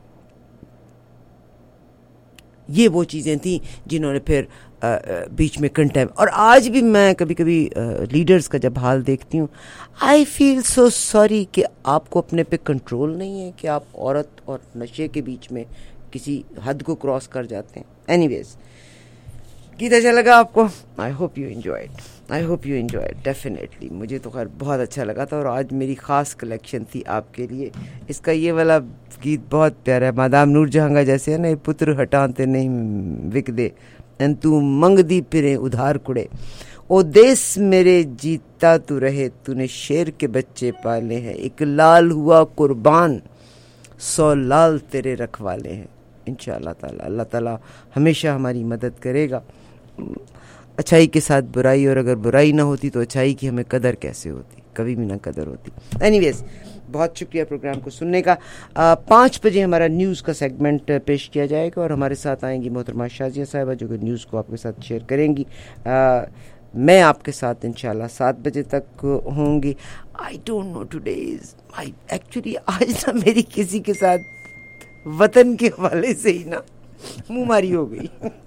ये वो चीज़ें थी जिन्होंने फिर बीच में कंटेम। और आज भी मैं कभी कभी लीडर्स का जब हाल देखती हूँ, आई फील सो सॉरी कि आपको अपने पे कंट्रोल नहीं है, कि आप औरत और नशे के बीच में किसी हद को क्रॉस कर जाते हैं। एनीवेज, गीत अच्छा लगा आपको? I hope you enjoyed, I hope you enjoyed definitely. मुझे तो खैर बहुत अच्छा लगा था, और आज मेरी ख़ास कलेक्शन थी आपके लिए। इसका ये वाला गीत बहुत प्यारा है, मादाम नूर जहां का जैसे है ना, पुत्र हटाते नहीं विक दे, तू मंग दी फिरे उधार कुड़े, ओ देश मेरे जीता तू रहे, तूने शेर के बच्चे पाले हैं, एक लाल हुआ कुर्बान 100 लाल तेरे रखवाले हैं। इंशाअल्लाह ताला अल्लाह ताला हमेशा हमारी मदद करेगा, अच्छाई के साथ बुराई, और अगर बुराई ना होती तो अच्छाई की हमें कदर कैसे होती, कभी भी ना कदर होती। एनीवेज, बहुत शुक्रिया प्रोग्राम को सुनने का। 5 बजे हमारा न्यूज़ का सेगमेंट पेश किया जाएगा, और हमारे साथ आएंगी मोहतरमा शाजिया साहिबा जो कि न्यूज़ को आपके साथ शेयर करेंगी। मैं आपके साथ इंशाल्लाह 7 बजे तक होंगी। I don't know today is I actually, आज ना मेरी किसी के साथ वतन के हवाले से ही ना मुंह मारी हो गई।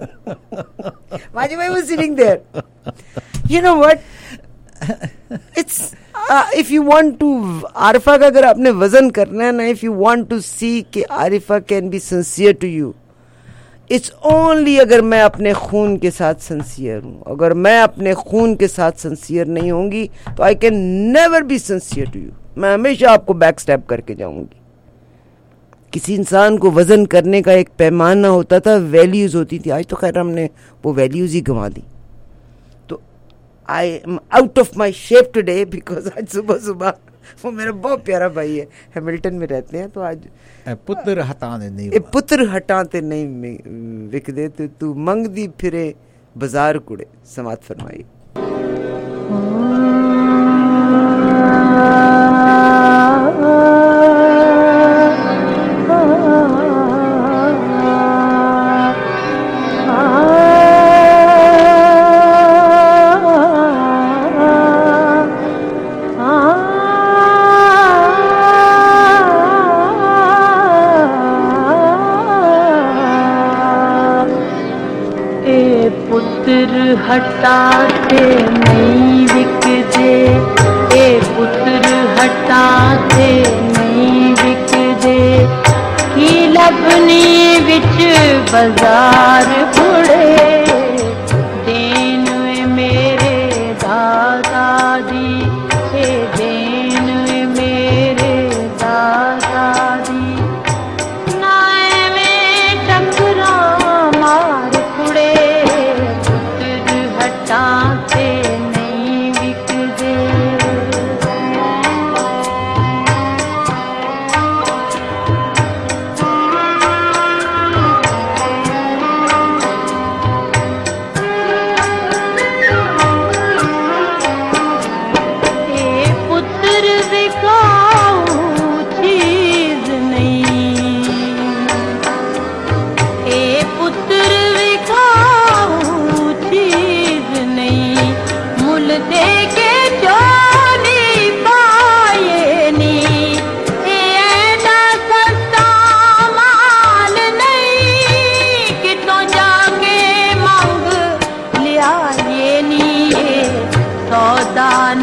वाजिब was sitting there. You know what? It's if you want to, Arifa का अगर आपने वजन करना है ना, if you want to see कि Arifa can be sincere to you, it's only अगर मैं अपने खून के साथ sincere हूँ। अगर मैं अपने खून के साथ sincere नहीं होंगी तो I can never be sincere to you. मैं हमेशा आपको बैक स्टेप करके जाऊंगी। किसी इंसान को वजन करने का एक पैमाना होता था, वैल्यूज होती थी। आज तो खैर हमने वो वैल्यूज ही गंवा दी। तो I am out of my shape today because आज सुबह सुबह वो मेरा बहुत प्यारा भाई है, हैमिल्टन में रहते हैं, तो आज पुत्र हटाते नहीं विक दे, तो तू मंग दी फिरे बाजार कुड़े। समात फरमाई। हटाते नहीं विक दे, ए पुत्र हटाते नहीं विक दे, ही लबनी विच बाजार बुड़े, देन मेरे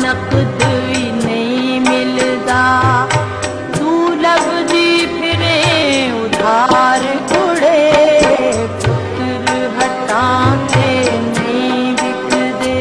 नकद भी नहीं मिलदा तू लभदी फिरे उधार कुड़े पुत्र हटाते नहीं बिकदे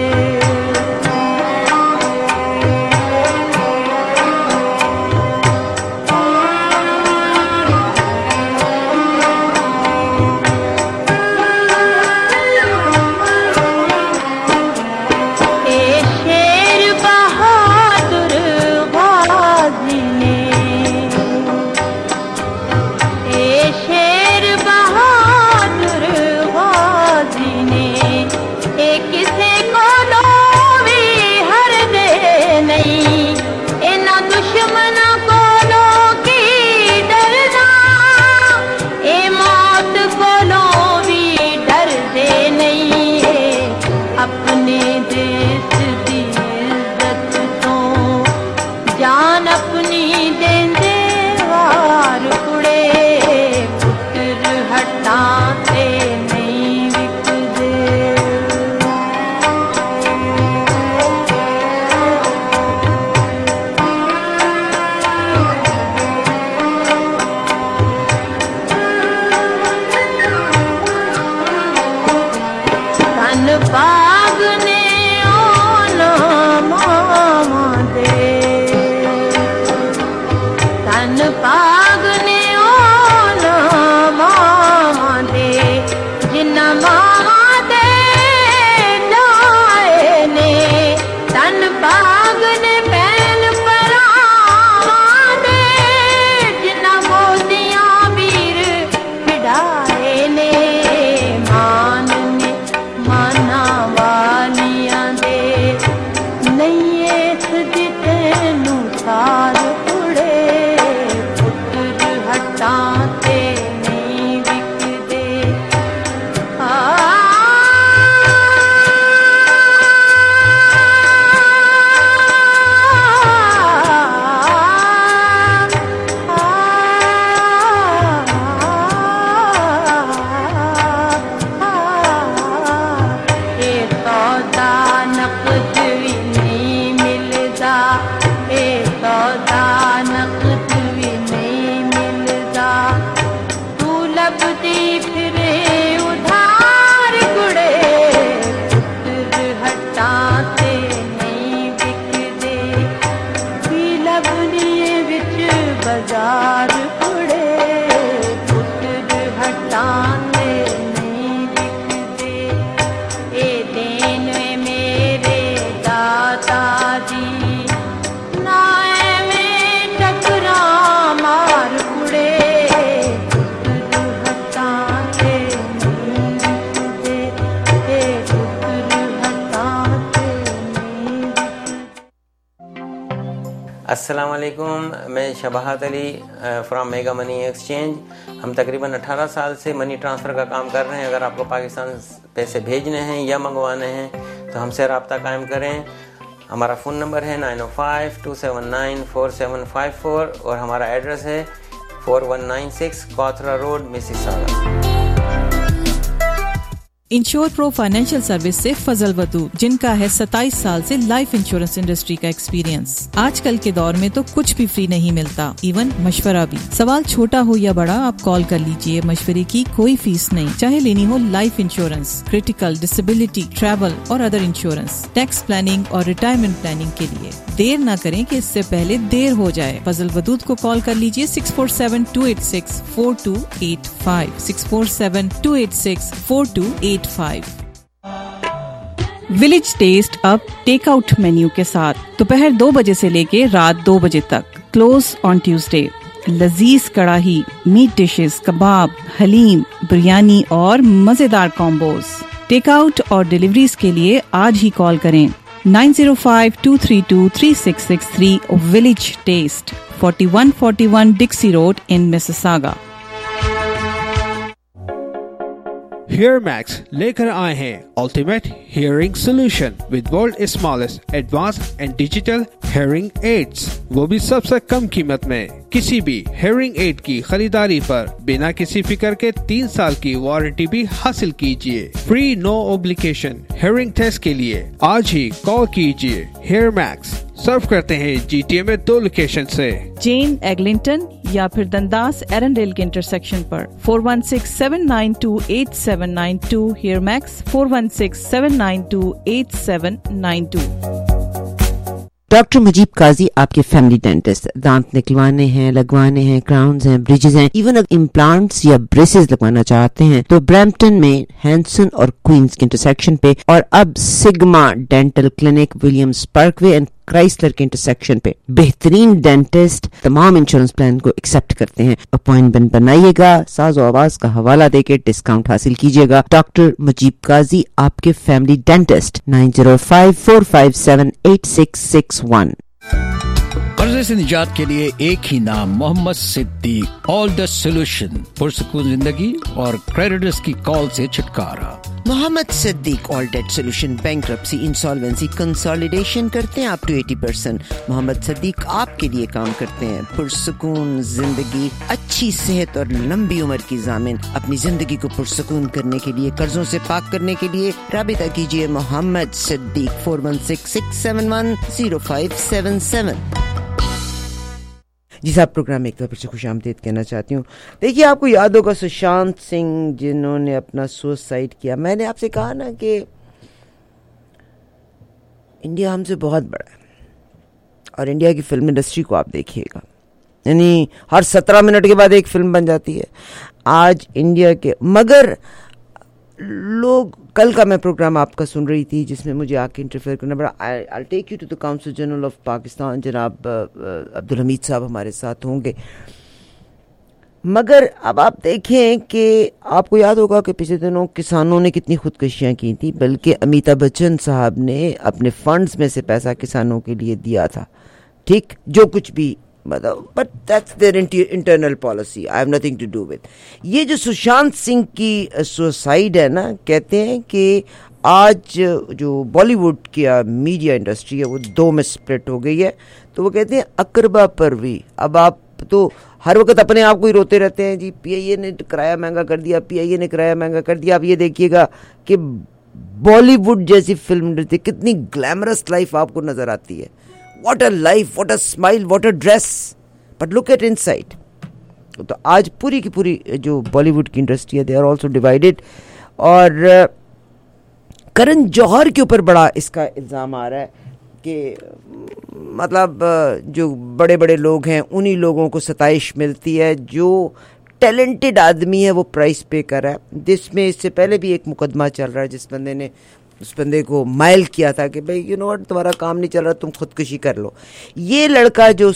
अस्सलाम वालेकुम, मैं Shabahat Ali from mega money exchange. हम तकरीबन 18 साल से मनी ट्रांसफ़र का काम कर रहे हैं। अगर आपको पाकिस्तान पैसे भेजने हैं या मंगवाने हैं तो हमसे रब्ता कायम करें। हमारा फ़ोन नंबर है 905-279-4754 और हमारा एड्रेस है 4196 Cawthra road, Mississauga. Insure pro financial service से फजल वदूद, जिनका है 27 साल से लाइफ इंश्योरेंस इंडस्ट्री का एक्सपीरियंस। आजकल के दौर में तो कुछ भी फ्री नहीं मिलता, इवन मशवरा भी। सवाल छोटा हो या बड़ा, आप कॉल कर लीजिए। मशवरे की कोई फीस नहीं, चाहे लेनी हो life insurance, critical, disability, travel और अदर इंश्योरेंस, टैक्स प्लानिंग और रिटायरमेंट प्लानिंग के लिए। देर न करें कि इससे पहले देर हो जाए। फजल वदूद को कॉल कर लीजिए 647-286-4285, 647-286-4285। विलेज टेस्ट अब टेक आउट मेन्यू के साथ दोपहर 2 बजे से लेके रात 2 बजे तक, क्लोज ऑन ट्यूसडे। लजीज karahi, meat dishes, kebab, haleem, biryani और मजेदार कॉम्बोज। टेक आउट और डिलीवरीज के लिए आज ही कॉल करें 905-232-3663। Village taste, 4141 Dixie road in Mississauga. Hear Max लेकर आए हैं Ultimate Hearing Solution with world smallest advanced and digital hearing aids, वो भी सबसे कम कीमत में। किसी भी हेयरिंग एड की खरीदारी पर बिना किसी फिक्र के 3 साल की वारंटी भी हासिल कीजिए। Free no obligation hearing test के लिए आज ही कॉल कीजिए। हेयर मैक्स सर्व करते हैं GTA में 2 लोकेशन से, जेन एग्लिंटन या फिर दंदास एरंडेल के इंटरसेक्शन पर। 4167928792 Hear Max 4167928792। Doctor Mujeeb Qazi आपके फैमिली डेंटिस्ट, दांत निकलवाने हैं, लगवाने हैं, क्राउन्स हैं, ब्रिजेस हैं, इवन अगर इम्प्लांट्स या ब्रेसेस लगवाना चाहते हैं तो ब्रैम्पटन में हैंसन और क्वींस के इंटरसेक्शन पे, और अब Sigma dental clinic Williams Parkway and Chrysler के इंटरसेक्शन पे बेहतरीन डेंटिस्ट तमाम इंश्योरेंस प्लान को एक्सेप्ट करते हैं। अपॉइंटमेंट बनाइएगा, साज़ो आवाज का हवाला देके डिस्काउंट हासिल कीजिएगा। डॉक्टर मुजीब काजी आपके फैमिली डेंटिस्ट 9054578661। कर्जे से निजात के लिए एक ही नाम, Mohammad Siddique. All the solution, पुरसकून जिंदगी और क्रेडिटर्स की कॉल से छुटकारा। Mohammad Siddique all debt solution, bankruptcy, insolvency, consolidation करते हैं अप टू 80%। मोहम्मद सिद्दीक आपके लिए काम करते हैं। पुरसुकून जिंदगी, अच्छी सेहत और लंबी उम्र की जामिन। अपनी जिंदगी को पुरसुकून करने के लिए, कर्जों से पाक करने के लिए राबिता कीजिए मोहम्मद सिद्दीक 4166710577। जी साहब, प्रोग्राम में एक बार फिर से खुशामदीद कहना चाहती हूँ। देखिए, आपको याद होगा सुशांत सिंह जिन्होंने अपना सुसाइड किया। मैंने आपसे कहा ना कि इंडिया हमसे बहुत बड़ा है और इंडिया की फिल्म इंडस्ट्री को आप देखिएगा, यानी हर 17 मिनट के बाद एक फिल्म बन जाती है आज इंडिया के। मगर लोग, कल का मैं प्रोग्राम आपका सुन रही थी जिसमें मुझे आके इंटरफेयर करना पड़ा। I take you to the council general of Pakistan, जनाब अब्दुल हमीद साहब हमारे साथ होंगे। मगर अब आप देखें कि आपको याद होगा कि पिछले दिनों किसानों ने कितनी खुदकुशियां की थी, बल्कि अमिताभ बच्चन साहब ने अपने फंड्स में से पैसा किसानों के लिए दिया था। ठीक, जो कुछ भी, मतलब, but that's their internal policy, I have nothing to do with. ये जो सुशांत सिंह की सुसाइड है ना, कहते हैं कि आज जो बॉलीवुड की मीडिया इंडस्ट्री है वो 2 में स्प्लिट हो गई है। तो वो कहते हैं अकरबा परवी। अब आप तो हर वक्त अपने आप को ही रोते रहते हैं, जी PIA ने किराया महंगा कर दिया, PIA ने किराया महंगा कर दिया। आप ये देखिएगा कि बॉलीवुड जैसी फिल्म इंडस्ट्री, कितनी ग्लैमरस लाइफ आपको नजर आती है। What a life, what a smile, what a dress. But look at inside. तो आज पूरी की पूरी जो बॉलीवुड की इंडस्ट्री है, they are also divided. और करण जौहर के ऊपर बड़ा इसका इल्ज़ाम आ रहा है कि मतलब जो बड़े बड़े लोग हैं उन्हीं लोगों को सताइश मिलती है, जो टैलेंटेड आदमी है वो प्राइस पे कर रहा है। जिसमें इससे पहले भी एक मुकदमा चल रहा है जिस बंदे ने उस बंदे को माइल किया था कि भाई, यू नो व्हाट, तुम्हारा काम नहीं चल रहा, तुम खुदकुशी कर लो। ये लड़का जो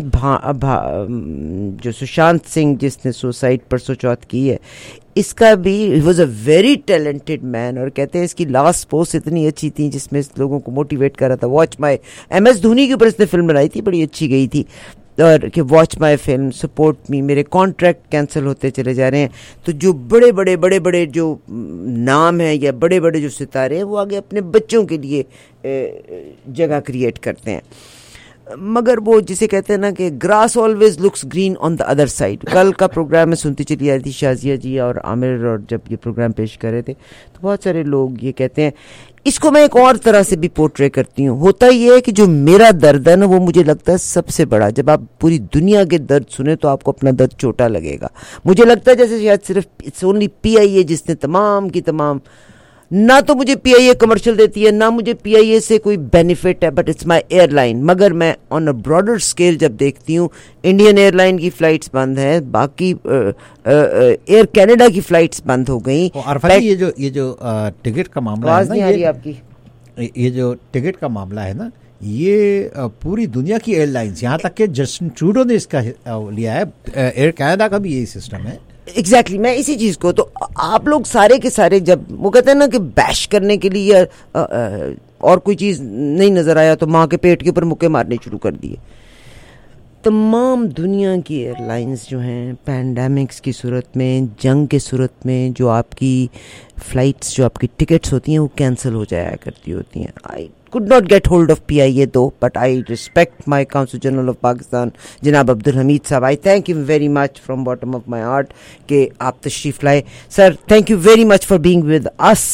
सुशांत सिंह जिसने सुसाइड परसों चौथ की है, इसका भी he was a very talented man. और कहते हैं इसकी लास्ट पोस्ट इतनी अच्छी थी जिसमें इस लोगों को मोटिवेट कर रहा था। वॉच माई, MS धोनी के ऊपर इसने फिल्म बनाई थी, बड़ी अच्छी गई थी, और कि watch my film, support me, मेरे कॉन्ट्रैक्ट कैंसिल होते चले जा रहे हैं। तो जो बड़े बड़े जो नाम हैं या बड़े बड़े जो सितारे हैं वो आगे अपने बच्चों के लिए जगह क्रिएट करते हैं। मगर वो जिसे कहते हैं ना कि grass always looks green on the other side. कल का प्रोग्राम में सुनती चली आ रही थी शाजिया जी और आमिर, और जब ये प्रोग्राम पेश कर रहे थे तो बहुत सारे लोग ये कहते हैं। इसको मैं एक और तरह से भी पोर्ट्रे करती हूँ। होता ये है कि जो मेरा दर्द है ना वो मुझे लगता है सबसे बड़ा। जब आप पूरी दुनिया के दर्द सुने तो आपको अपना दर्द छोटा लगेगा। मुझे लगता है जैसे शायद सिर्फ इट्स ओनली PIA जिसने तमाम की तमाम, ना तो मुझे PIA कमर्शियल देती है, ना मुझे PIA से कोई बेनिफिट है, बट इट्स माय एयरलाइन। मगर मैं ऑन अ ब्रॉडर स्केल जब देखती हूँ, इंडियन एयरलाइन की फ्लाइट्स बंद हैं, बाकी एयर कनाडा की फ्लाइट्स बंद हो गई। ये जो टिकट का मामला है ना, आपकी ये जो टिकट का मामला है ना, ये पूरी दुनिया की एयरलाइंस, यहाँ तक कि जस्टिन ट्रूडो ने इसका लिया है। एयर कनाडा का भी यही सिस्टम है। एग्जैक्टली मैं इसी चीज को, तो आप लोग सारे के सारे जब वो कहते हैं ना कि बैश करने के लिए और कोई चीज नहीं नजर आया तो माँ के पेट के ऊपर मुक्के मारने शुरू कर दिए। तमाम दुनिया की एयरलाइंस जो हैं पैंडेमिक्स की सूरत में, जंग के सूरत में, जो आपकी फ़्लाइट्स, जो आपकी टिकट्स होती हैं वो कैंसिल हो जाया करती होती हैं। आई could not get hold of PIA though, but I respect my Consul General of Pakistan, Janab Abdul Hamid Sahab. I thank him very much from bottom of my heart कि आप तशरीफ लाए. Sir, thank you very much for being with us.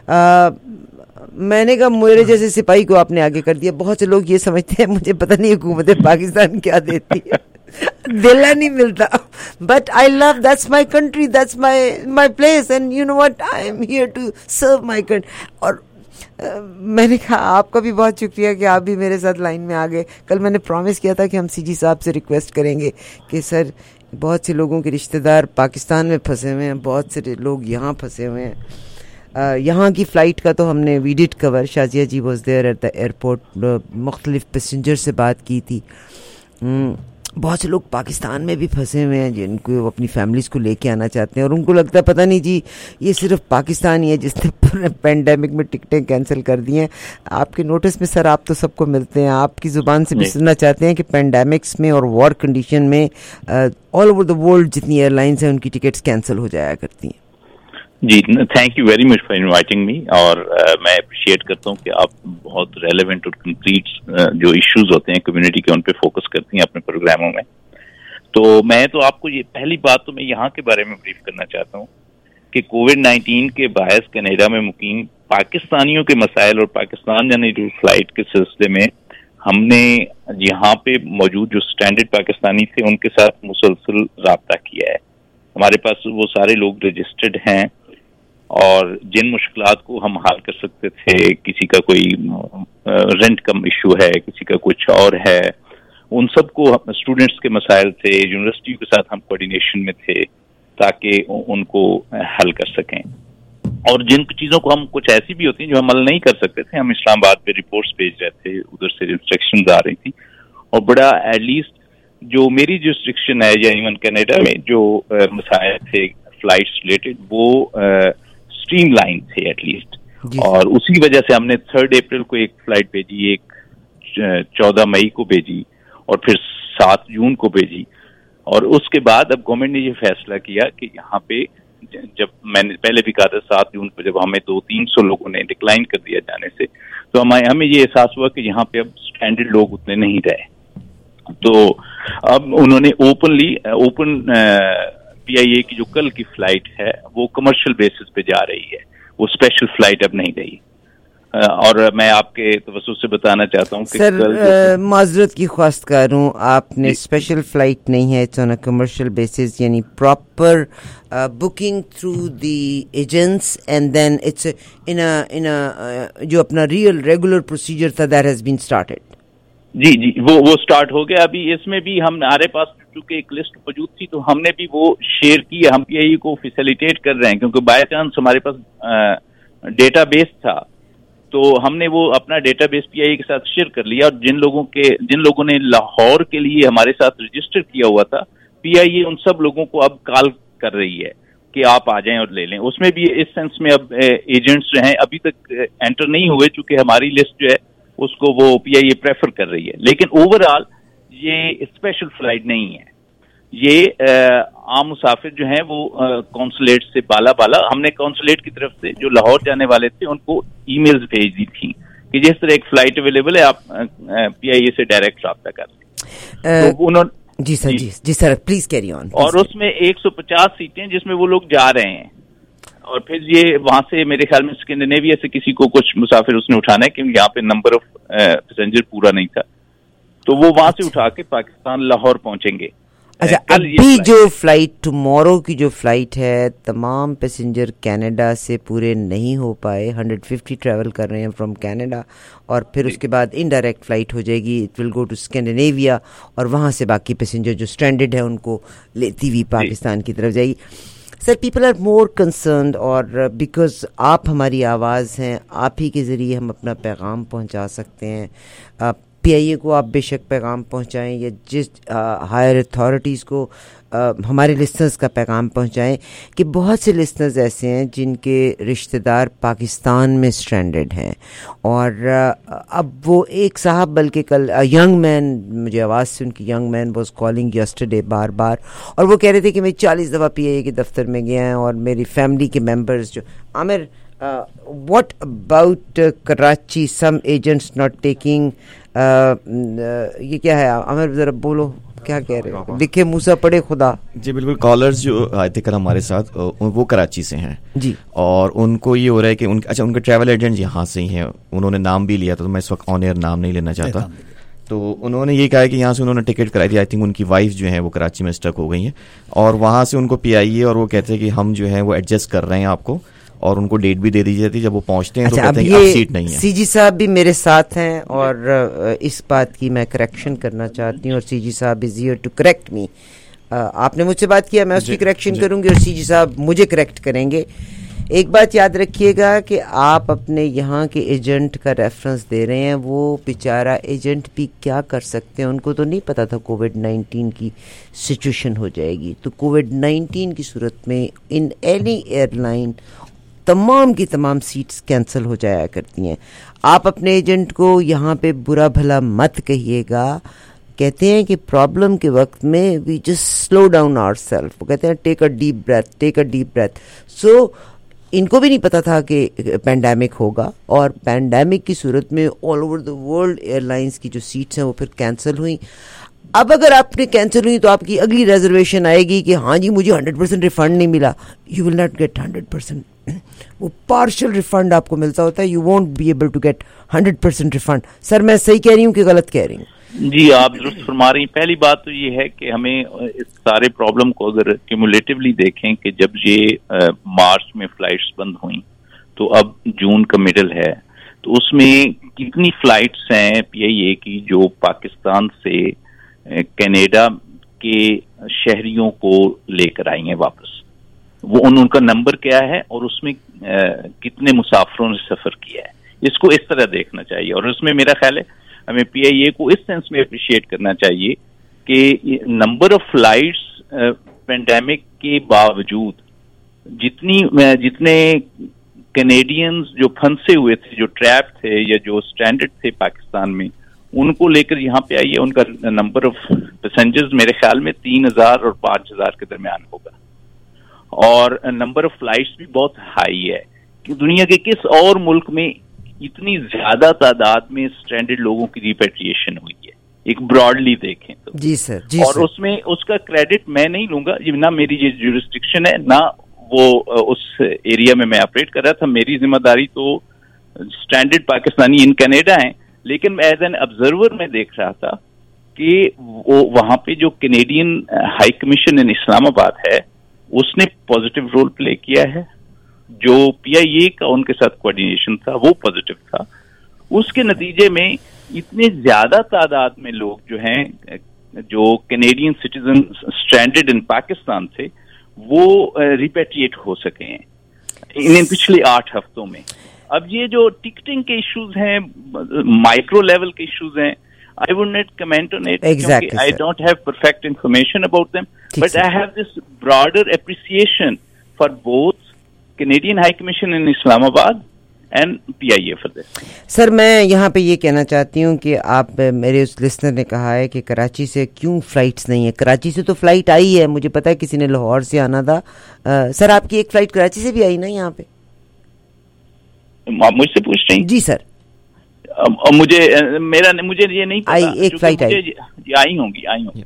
मैंने कहा मेरे जैसे सिपाही को आपने आगे कर दिया. बहुत से लोग ये समझते हैं मुझे पता नहीं हुकूमत पाकिस्तान क्या देती है, दिला नहीं मिलता. But I love, that's my country, that's my place, and you know what, I am here to serve my country. और मैंने कहा आपका भी बहुत शुक्रिया कि आप भी मेरे साथ लाइन में आ गए. कल मैंने प्रॉमिस किया था कि हम सीजी साहब से रिक्वेस्ट करेंगे कि सर बहुत से लोगों के रिश्तेदार पाकिस्तान में फंसे हुए हैं, बहुत से लोग यहाँ फंसे हुए हैं. यहाँ की फ़्लाइट का तो हमने we did cover. Shazia ji was there at the airport, मुख्तलिफ पैसेंजर से बात की थी. बहुत से लोग पाकिस्तान में भी फंसे हुए हैं जिनको अपनी फैमिलीज़ को लेके आना चाहते हैं, और उनको लगता है पता नहीं जी ये सिर्फ पाकिस्तान ही है जिसने पूरे पेंडेमिक में टिकटें कैंसिल कर दी हैं. आपके नोटिस में सर आप तो सबको मिलते हैं, आपकी ज़ुबान से भी सुनना चाहते हैं कि पेंडेमिक्स में और वॉर कंडीशन में ऑल ओवर द वर्ल्ड जितनी एयरलाइंस हैं उनकी टिकट्स कैंसिल हो जाया करती हैं. जी, thank you very much for inviting me. और मैं अप्रिशिएट करता हूँ कि आप बहुत रेलेवेंट और कंप्लीट जो इश्यूज होते हैं कम्युनिटी के उन पे फोकस करती हैं अपने प्रोग्रामों में. तो मैं तो आपको ये पहली बात तो मैं यहाँ के बारे में ब्रीफ करना चाहता हूँ कि कोविड-19 के बायस कनाडा में मुकीम पाकिस्तानियों के मसाइल और पाकिस्तान जाने जो फ्लाइट के सिलसिले में हमने यहाँ पे मौजूद जो स्टैंडर्ड पाकिस्तानी थे उनके साथ मुसलसल रब्ता किया है. हमारे पास वो सारे लोग रजिस्टर्ड हैं और जिन मुश्किलात को हम हल कर सकते थे, किसी का कोई रेंट कम इशू है, किसी का कुछ और है, उन सब को स्टूडेंट्स के मसाइल थे, यूनिवर्सिटी के साथ हम कोऑर्डिनेशन में थे ताकि उनको हल कर सकें. और जिन चीज़ों को हम कुछ ऐसी भी होती हैं जो हम हल नहीं कर सकते थे, हम इस्लामाबाद पे रिपोर्ट्स भेज रहे थे, उधर से रिस्ट्रिक्शंस आ रही थी. और बड़ा एटलीस्ट जो मेरी जो रिस्ट्रिक्शन है या इवन कनाडा में जो मसाइल थे फ्लाइट्स रिलेटेड वो स्ट्रीमलाइन थे एटलीस्ट. और उसी वजह से हमने 3 अप्रैल को एक फ्लाइट भेजी, एक 14 मई को भेजी और फिर 7 जून को भेजी. और उसके बाद अब गवर्नमेंट ने ये फैसला किया कि यहाँ पे जब मैंने पहले भी कहा था 7 जून को जब हमें 200-300 लोगों ने डिक्लाइन कर दिया जाने से, तो हमें ये एहसास हुआ कि यहाँ पे अब स्टैंडर्ड लोग उतने नहीं रहे. तो अब उन्होंने ओपन PIA की जो कल की फ्लाइट है वो कमर्शियल बेसिस पे जा रही है, वो स्पेशल फ्लाइट अब नहीं रही. और मैं आपके तवज्जुह से बताना चाहता हूँ कि सर माजरत की ख्वास्त कर हूँ, आपने स्पेशल फ्लाइट नहीं है, it's on a commercial basis, यानी proper booking through the agents and then it's in a जो अपना रियल रेगुलर प्रोसीजर था दैट हैज बीन स्टार्टेड. जी वो स्टार्ट हो गया. अभी इसमें भी हमारे पास चूंकि एक लिस्ट मौजूद थी तो हमने भी वो शेयर की है. हम PIA को फैसिलिटेट कर रहे हैं क्योंकि बाय चांस हमारे पास डेटाबेस था तो हमने वो अपना डेटाबेस PIA के साथ शेयर कर लिया. और जिन लोगों ने लाहौर के लिए हमारे साथ रजिस्टर किया हुआ था, PIA उन सब लोगों को अब कॉल कर रही है कि आप आ जाएं और ले लें. उसमें भी इस सेंस में अब एजेंट्स जो हैं अभी तक एंटर नहीं हुए चूंकि हमारी लिस्ट जो है उसको वो PIA प्रेफर कर रही है. लेकिन ओवरऑल ये स्पेशल फ्लाइट नहीं है, ये आम मुसाफिर जो हैं वो कॉन्सुलेट से बाला हमने कॉन्सुलेट की तरफ से जो लाहौर जाने वाले थे उनको ईमेल्स भेज दी थी कि जिस तरह एक फ्लाइट अवेलेबल है आप PIA से डायरेक्ट रब्ता कर लें. तो उन्होंने जी सर प्लीज कैरी ऑन. और उसमें 150 सीटें जिसमें वो लोग जा रहे हैं. और फिर ये वहां से मेरे ख्याल में स्कैंडिनेविया से किसी को कुछ मुसाफिर उसने उठाना है क्योंकि यहाँ पे नंबर ऑफ पैसेंजर पूरा नहीं था, तो वो वहां से उठा के पाकिस्तान लाहौर पहुंचेंगे. अच्छा, अभी जो फ्लाइट टुमारो की जो फ्लाइट है तमाम पैसेंजर कनाडा से पूरे नहीं हो पाए, 150 ट्रैवल कर रहे हैं फ्रॉम कनाडा और फिर उसके बाद इनडायरेक्ट फ्लाइट हो जाएगी, it will go to Scandinavia और वहाँ से बाकी पैसेंजर जो स्ट्रैंडेड है उनको लेती हुई पाकिस्तान की तरफ जाएगी. Sir people are more concerned और बिकॉज आप हमारी आवाज़ हैं, आप ही के ज़रिए हम अपना पैगाम पहुंचा सकते हैं. PIA को आप बेशक पैगाम पहुंचाएं या जिस हायर अथॉरिटीज़ को हमारे लिस्टनर्स का पैगाम पहुंचाएं कि बहुत से लिस्टनर्स ऐसे हैं जिनके रिश्तेदार पाकिस्तान में स्ट्रैंडेड हैं. और अब वो एक साहब बल्कि कल यंग मैन, मुझे आवाज़ से उनकी young man was calling yesterday बार और वो कह रहे थे कि मैं 40 दफ़ा PIA के दफ्तर में गया हैं और मेरी फैमिली के मेम्बर्स जो Aamir What about Karachi? Some agents not taking. ये क्या है अमर, जरा बोलो क्या कह रहे हो? दिखे मूसा पड़े खुदा। जी बिल्कुल, कॉलर्स जो आए थे कल हमारे साथ वो कराची से हैं जी, और उनको ये हो रहा है कि उनके ट्रैवल एजेंट यहाँ से ही हैं। उन्होंने नाम भी लिया था, तो मैं इस वक्त ऑन एयर नाम नहीं लेना चाहता। तो उन्होंने ये कहा है कि यहाँ से उन्होंने टिकट कराई थी। आई थिंक उनकी वाइफ जो है वो कराची में स्टक हो गई हैं और वहाँ से उनको PIA है और वो कहते हैं कि हम जो है वो एडजस्ट कर रहे हैं आपको, और उनको डेट भी दे दी जाती है। जब वो पहुंचते हैं तो कहते हैं कि अब सीट नहीं है। सीजी साहब भी मेरे साथ हैं और इस बात की मैं करेक्शन करना चाहती हूँ, और सीजी साहब is here to correct me. आपने मुझसे बात किया, मैं उसकी करेक्शन करूंगी और सीजी साहब मुझे करेक्ट करेंगे। एक बात याद रखिएगा कि आप अपने यहाँ के एजेंट का रेफरेंस दे रहे हैं, वो बेचारा एजेंट भी क्या कर सकते हैं, उनको तो नहीं पता था कोविड-19 की सिचुएशन हो जाएगी। तो कोविड-19 की सूरत में इन एनी एयरलाइन तमाम की तमाम सीट्स कैंसिल हो जाया करती हैं। आप अपने एजेंट को यहाँ पे बुरा भला मत कहिएगा। कहते हैं कि प्रॉब्लम के वक्त में we just slow down ourselves. वो कहते हैं take a deep breath, take a deep breath. So इनको भी नहीं पता था कि पैंडेमिक होगा, और पैंडेमिक की सूरत में all over the world airlines की जो सीट्स हैं वो फिर कैंसिल हुई। अब अगर आपने कैंसिल हुई तो आपकी अगली रिजर्वेशन आएगी कि हाँ जी मुझे 100% रिफंड नहीं मिला। यू विल नॉट गेट 100%, वो पार्शियल रिफंड आपको मिलता होता है। You won't be able to get 100% refund. Sir मैं सही कह रही हूँ कि गलत कह रही हूँ? जी आप दुरुस्त फरमा रही हैं। पहली बात तो ये है कि हमें इस सारे प्रॉब्लम को अगर क्यूमुलेटिवली देखें कि जब ये मार्च में फ्लाइट्स बंद हुई तो अब जून का मिडल है, तो उसमें कितनी फ्लाइट्स हैं PIA की जो पाकिस्तान से कनाडा के शहरियों को लेकर आई हैं वापस, वो उनका नंबर क्या है और उसमें कितने मुसाफिरों ने सफर किया है, इसको इस तरह देखना चाहिए। और उसमें मेरा ख्याल है हमें PIA को इस सेंस में अप्रिशिएट करना चाहिए कि नंबर ऑफ फ्लाइट्स पेंडेमिक के बावजूद जितने कैनेडियंस जो फंसे हुए थे, जो ट्रैप थे या जो स्ट्रैंडेड थे पाकिस्तान में, उनको लेकर यहाँ पे आई है। उनका नंबर ऑफ पैसेंजर्स मेरे ख्याल में 3000 और 5000 के दरमियान होगा, और नंबर ऑफ फ्लाइट्स भी बहुत हाई है कि दुनिया के किस और मुल्क में इतनी ज्यादा तादाद में स्ट्रैंडेड लोगों की रिपेट्रिएशन हुई है, एक ब्रॉडली देखें तो। जी सर, जी और सर। उसमें उसका क्रेडिट मैं नहीं लूंगा, ना मेरी ये ज्यूरिस्डिक्शन है, ना वो उस एरिया में मैं ऑपरेट कर रहा था। मेरी जिम्मेदारी तो स्ट्रैंडेड पाकिस्तानी इन कनाडा है, लेकिन एज एन ऑब्जर्वर मैं देख रहा था कि वो वहां पे जो Canadian high commission in Islamabad है उसने पॉजिटिव रोल प्ले किया है। जो PIA का उनके साथ कोऑर्डिनेशन था वो पॉजिटिव था। उसके नतीजे में इतने ज्यादा तादाद में लोग जो हैं, जो Canadian citizen stranded in Pakistan थे, वो रिपेट्रिएट हो सके हैं इन पिछले 8 हफ्तों में। अब ये जो टिकटिंग के इश्यूज हैं, माइक्रो लेवल के इश्यूज हैं, I would not comment on it. Exactly, I don't have perfect information about them, but I have this broader appreciation for both Canadian High Commission in Islamabad and PIA for this. Sir मैं यहाँ पे ये कहना चाहती हूँ कि आप, मेरे उस लिस्नर ने कहा है कि कराची से क्यों फ्लाइट्स नहीं है। कराची से तो फ्लाइट आई है, मुझे पता है किसी ने लाहौर से आना था। सर आपकी एक फ्लाइट कराची से भी आई ना यहाँ पे? आप मुझसे पूछ रही हैं? जी सर। मुझे ये नहीं पता। एक फ्लाइट आई होंगी।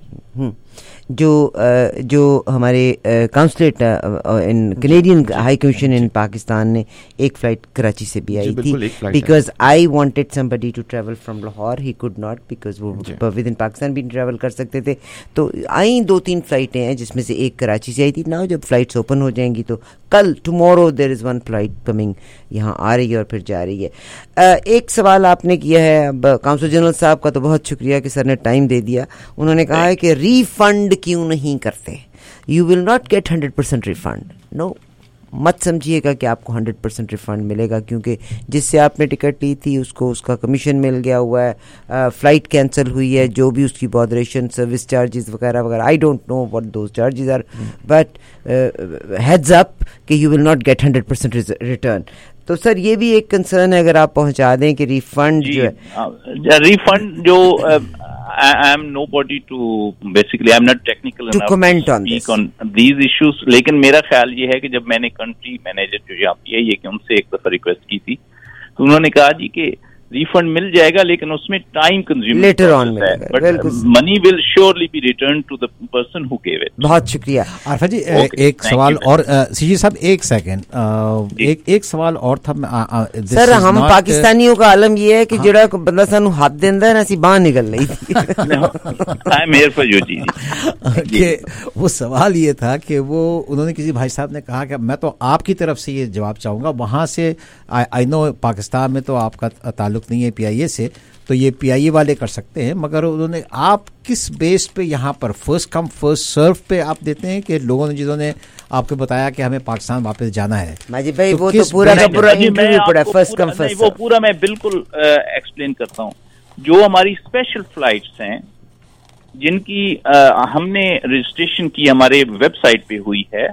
जो हमारे consulate in Canadian high commission in Pakistan ने एक फ्लाइट कराची से भी आई थी, because I wanted somebody to travel from Lahore, he could not, because वो विद इन पाकिस्तान भी ट्रैवल कर सकते थे। तो आई 2-3 फ्लाइटें हैं जिसमें से एक कराची से आई थी। ना जब फ्लाइट्स ओपन हो जाएंगी तो कल tomorrow there is 1 flight coming, यहाँ आ रही है और फिर जा रही है। एक सवाल आपने किया है, अब काउंसिल जनरल साहब का तो बहुत शुक्रिया कि सर ने टाइम दे दिया। उन्होंने कहा है कि रिफंड क्यों नहीं करते, you will not get 100% refund. No, मत समझिएगा कि आपको 100% रिफंड मिलेगा, क्योंकि जिससे आपने टिकट ली थी उसको उसका कमीशन मिल गया हुआ है, फ्लाइट कैंसिल हुई है, जो भी उसकी बॉदरेशन, सर्विस चार्जेस वगैरह वगैरह, I don't know what those charges are, but heads up कि you will not get 100% return. तो सर ये भी एक कंसर्न है, अगर आप पहुंचा दें कि रिफंड जो है, रिफंड जो I am nobody to basically I'm not technical enough to comment on speak on these issues. लेकिन मेरा ख्याल ये है कि जब मैंने कंट्री मैनेजर जो यहाँ पे है ये कि उनसे एक दफा रिक्वेस्ट की थी तो उन्होंने कहा जी कि रिफंड मिल जाएगा लेकिन उसमें टाइम कंज्यूमिंग लेटर ऑन है, but money will surely be return to the person who gave it. बहुत शुक्रिया आरफा जी। एक सवाल और सीजी साहब, एक सेकंड, एक सवाल और था सर। हम पाकिस्तानियों का आलम ये है कि जेड़ा को बंदा सानू हाथ देंदा है ना सी बाहर निकल रही थी। I am here for you जी। कि वो सवाल ये था कि वो उन्होंने किसी भाई साहब ने कहा कि मैं तो आपकी तरफ से ये जवाब चाहूंगा, वहां से आई नो पाकिस्तान में तो आपका ताल्लुक नहीं है पीआईए से, तो ये पीआईए वाले कर सकते हैं, मगर उन्होंने आप किस बेस पे यहाँ पर फर्स्ट कम फर्स्ट सर्व पे आप देते हैं कि लोगों ने जिन्होंने आपको बताया कि हमें पाकिस्तान वापस जाना है? माजिद भाई वो तो पूरा का पूरा इंटरव्यू पड़ा फर्स्ट कम फर्स्ट वो पूरा मैं बिल्कुल एक्सप्लेन करता हूँ। जो हमारी स्पेशल फ्लाइट्स हैं जिनकी हमने रजिस्ट्रेशन की हमारे वेबसाइट पे हुई है,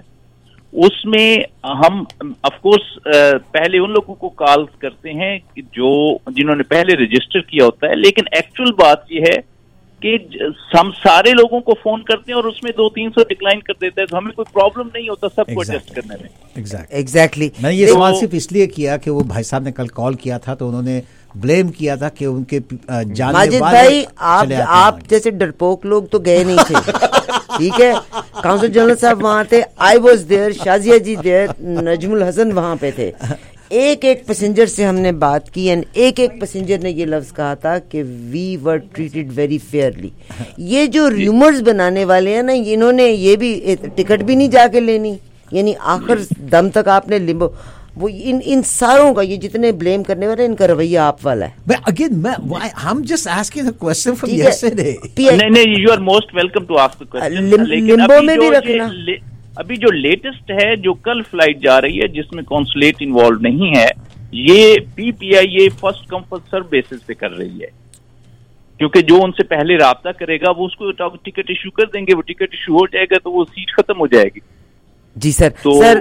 उसमें हम ऑफ कोर्स पहले उन लोगों को कॉल करते हैं कि जिन्होंने पहले रजिस्टर किया होता है, लेकिन एक्चुअल बात यह है कि हम सारे लोगों को फोन करते हैं और उसमें 200-300 डिक्लाइन कर देता है, तो हमें कोई प्रॉब्लम नहीं होता सबको एडजस्ट करने में। एग्जैक्टली मैंने ये सवाल सिर्फ इसलिए किया कि वो भाई साहब ने कल कॉल किया था तो उन्होंने ब्लेम किया था कि उनके जानने माजिद भाई आप जैसे डरपोक लोग तो गए नहीं थे। ठीक है, काउंसिल जनरल साहब वहां थे, I was there, Shazia ji there, Najmul Hasan वहां पे थे। एक एक पैसेंजर से हमने बात की एंड एक एक पैसेंजर ने ये लफ्ज कहा था कि we were treated very fairly. ये जो रूमर्स बनाने वाले हैं ना, इन्होंने ये भी टिकट भी नहीं जाके लेनी, यानी आखिर दम तक आपने लिम्बो वो इन सारों का, ये जितने ब्लेम करने वाले इनका रवैया आप वाला है। Again I'm just asking a question from yesterday। नहीं, you are most welcome to ask the question। Limbo में भी रखना। अभी जो लेटेस्ट है, जो कल फ्लाइट जा रही है जिसमें कॉन्सुलेट इन्वॉल्व नहीं है, ये PPIA first come first serve basis पे कर रही है, क्योंकि जो उनसे पहले राब्ता करेगा वो उसको टिकट इशू कर देंगे, वो टिकट इशू हो जाएगा तो वो सीट खत्म हो जाएगी। जी सर। तो sir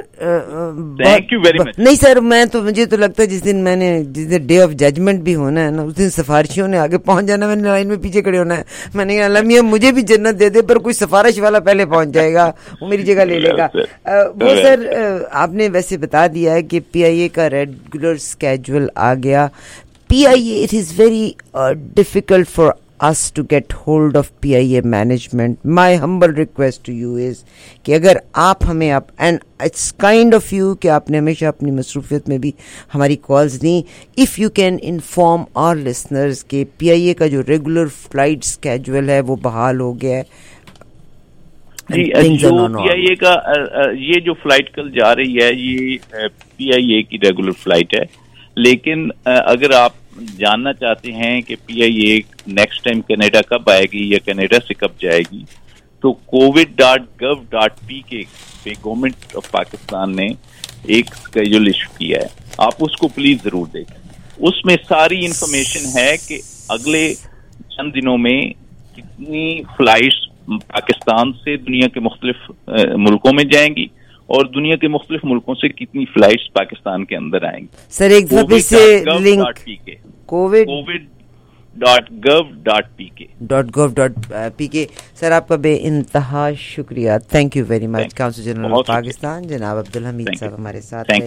thank you very much. नहीं सर, मुझे तो लगता है जिस दिन डे ऑफ जजमेंट भी होना है ना, उस दिन सिफारिशियों ने आगे पहुंच जाना, मैंने लाइन में पीछे खड़े होना है। मैंने कहा अल्लाह मियां मुझे भी जन्नत दे दे, पर कोई सिफारिश वाला पहले पहुंच जाएगा, वो मेरी जगह ले लेगा। वो सर आपने वैसे बता दिया है कि पीआईए का रेगुलर स्केड्यूल आ गया। PIA, it is very difficult for us to get hold of PIA management. My humble request to you is कि अगर आप हमें and it's kind of you कि आपने हमेशा अपनी मसरूफियत में भी हमारी कॉल्स दी, if you can inform our listeners कि PIA का जो रेगुलर फ्लाइट स्केड्यूल है वो बहाल हो गया है। जो PIA का ये जो फ्लाइट कल जा रही है ये PIA की रेगुलर फ्लाइट है, लेकिन अगर आप जानना चाहते हैं कि पीआईए नेक्स्ट टाइम कनाडा कब आएगी या कनाडा से कब जाएगी, तो covid.gov.pk पे गवर्नमेंट ऑफ पाकिस्तान ने एक स्केड्यूल इशू किया है, आप उसको प्लीज जरूर देखें। उसमें सारी इंफॉर्मेशन है कि अगले चंद दिनों में कितनी फ्लाइट्स पाकिस्तान से दुनिया के मुख्तलिफ मुल्कों में जाएंगी और दुनिया के मुख्तलिफ मुल्कों से कितनी फ्लाइट्स पाकिस्तान के अंदर आएंगी। सर एक दफे से लिंक covid.gov.pk सर आपका बेइंतहा शुक्रिया। Thank you very much. Council general of Pakistan जनाब अब्दुल हमीद साहब हमारे साथ हैं।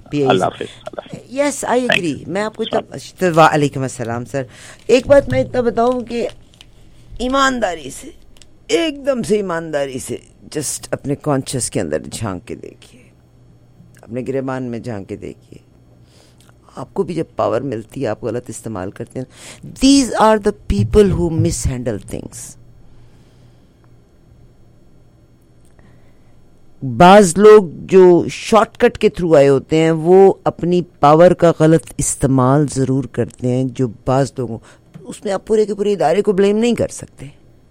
Yes I agree. मैं आपको वालेकुम अस्सलाम सर। एक बात मैं इतना बताऊं कि ईमानदारी से, एकदम से ईमानदारी से जस्ट अपने कॉन्शियस के अंदर झांक के देखिए, अपने गिरेबान में झांक के देखिए, आपको भी जब पावर मिलती है आप गलत इस्तेमाल करते हैं। These are the people who mishandle things. बाज लोग जो शॉर्टकट के थ्रू आए होते हैं वो अपनी पावर का गलत इस्तेमाल जरूर करते हैं। जो बाज लोगों, उसमें आप पूरे के पूरे इदारे को ब्लेम नहीं कर सकते।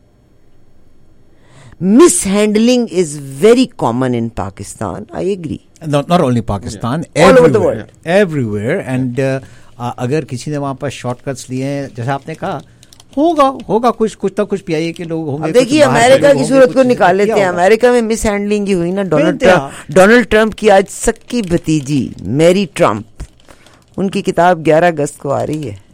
Mishandling is very common in Pakistan. I agree. Not only Pakistan, all over the world. Everywhere. And अगर किसी ने वहाँ पर शॉर्टकट्स लिए हैं, जैसे आपने कहा, होगा कुछ तो कुछ पीआईए के लोग होंगे। देखिए अमेरिका की सूरत को निकाल लेते हैं। अमेरिका में मिस हैंडलिंग ही हुई ना। डोनाल्ड ट्रंप की आज सक्की भतीजी मैरी ट्रंप, उनकी किताब 11 अगस्त को आ रही है।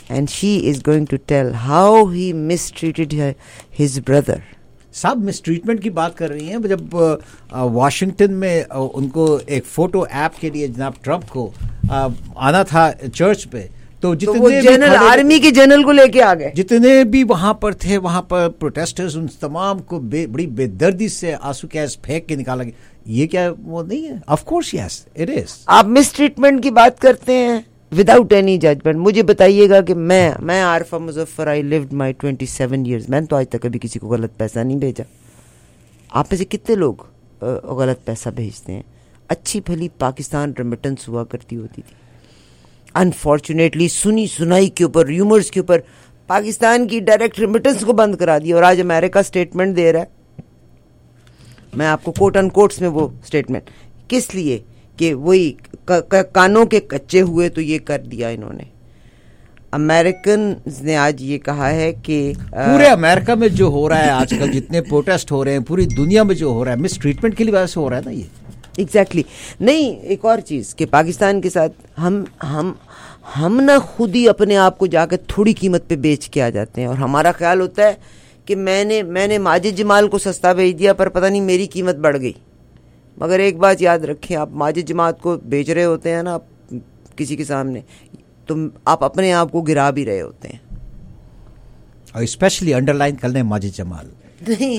and she is going to tell how he mistreated his brother. साहब मिसट्रीटमेंट की बात कर रही हैं। जब वाशिंगटन में उनको एक फोटो ऐप के लिए जनाब ट्रंप को आना था चर्च पे, तो जितने वो जनरल आर्मी के जनरल को लेके आ गए, जितने भी वहां पर थे, वहां पर प्रोटेस्टर्स, उन तमाम को बड़ी बेदर्दी से आंसू गैस फेंक के निकाला गया। ये क्या वो नहीं है? Of course yes it is. आप मिसट्रीटमेंट की बात करते हैं विदाउट एनी जजमेंट। मुझे बताइएगा कि मैं Arfa Muzaffar, I lived my 27 years, मैंने तो आज तक कभी किसी को गलत पैसा नहीं भेजा। आप में से कितने लोग गलत पैसा भेजते हैं? अच्छी भली पाकिस्तान रेमिटेंस हुआ करती होती थी। अनफॉर्चुनेटली सुनी सुनाई के ऊपर, र्यूमर्स के ऊपर पाकिस्तान की डायरेक्ट रेमिटेंस को बंद करा दिया, और आज अमेरिका स्टेटमेंट दे रहा है। मैं आपको कोट अन कोट्स में वो स्टेटमेंट, किस लिए कि वही कानों के कच्चे हुए तो ये कर दिया इन्होंने। अमेरिकन ने आज ये कहा है कि पूरे अमेरिका में जो हो रहा है आजकल, जितने प्रोटेस्ट हो रहे हैं, पूरी दुनिया में जो हो रहा है, मिसट्रीटमेंट की वजह से हो रहा है ना ये। एग्जैक्टली नहीं, एक और चीज़ कि पाकिस्तान के साथ हम ना खुद ही अपने आप को जाकर थोड़ी कीमत पे बेच के आ जाते हैं, और हमारा ख्याल होता है कि मैंने माजिद जमाल को सस्ता भेज दिया, पर पता नहीं मेरी कीमत बढ़ गई। मगर एक बात याद रखें, आप माजिद जमात को बेच रहे होते हैं ना आप किसी के सामने, तो आप अपने आप को गिरा भी रहे होते हैं। और स्पेशली अंडरलाइन कर लें माजिद जमाल, नहीं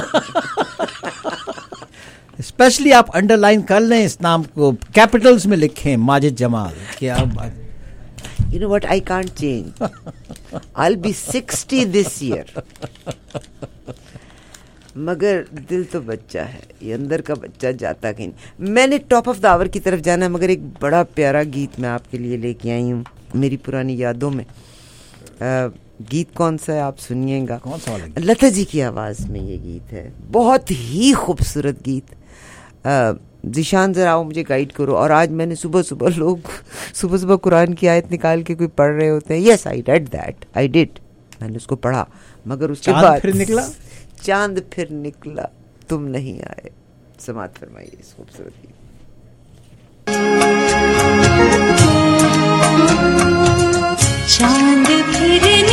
स्पेशली आप अंडरलाइन कर लें इस नाम को, कैपिटल्स में लिखें माजिद जमाल। क्या You know what, I can't change. I'll be 60 this year. मगर दिल तो बच्चा है, ये अंदर का बच्चा जाता कहीं नहीं। मैंने टॉप ऑफ द आवर की तरफ जाना है, मगर एक बड़ा प्यारा गीत मैं आपके लिए लेके आई हूँ मेरी पुरानी यादों में। गीत कौन सा है आप सुनिएगा। कौन सा वाला? लता जी की आवाज़ में ये गीत है, बहुत ही खूबसूरत गीत। जिशान ज़रा आओ मुझे गाइड करो। और आज मैंने सुबह कुरान की आयत निकाल के कोई पढ़ रहे होते हैं। Yes I read that, I did, मैंने उसको पढ़ा, मगर उसके बाद फिर निकला, चांद फिर निकला, तुम नहीं आए। समात फरमाइए इस खूबसूरत गीत। चांद फिर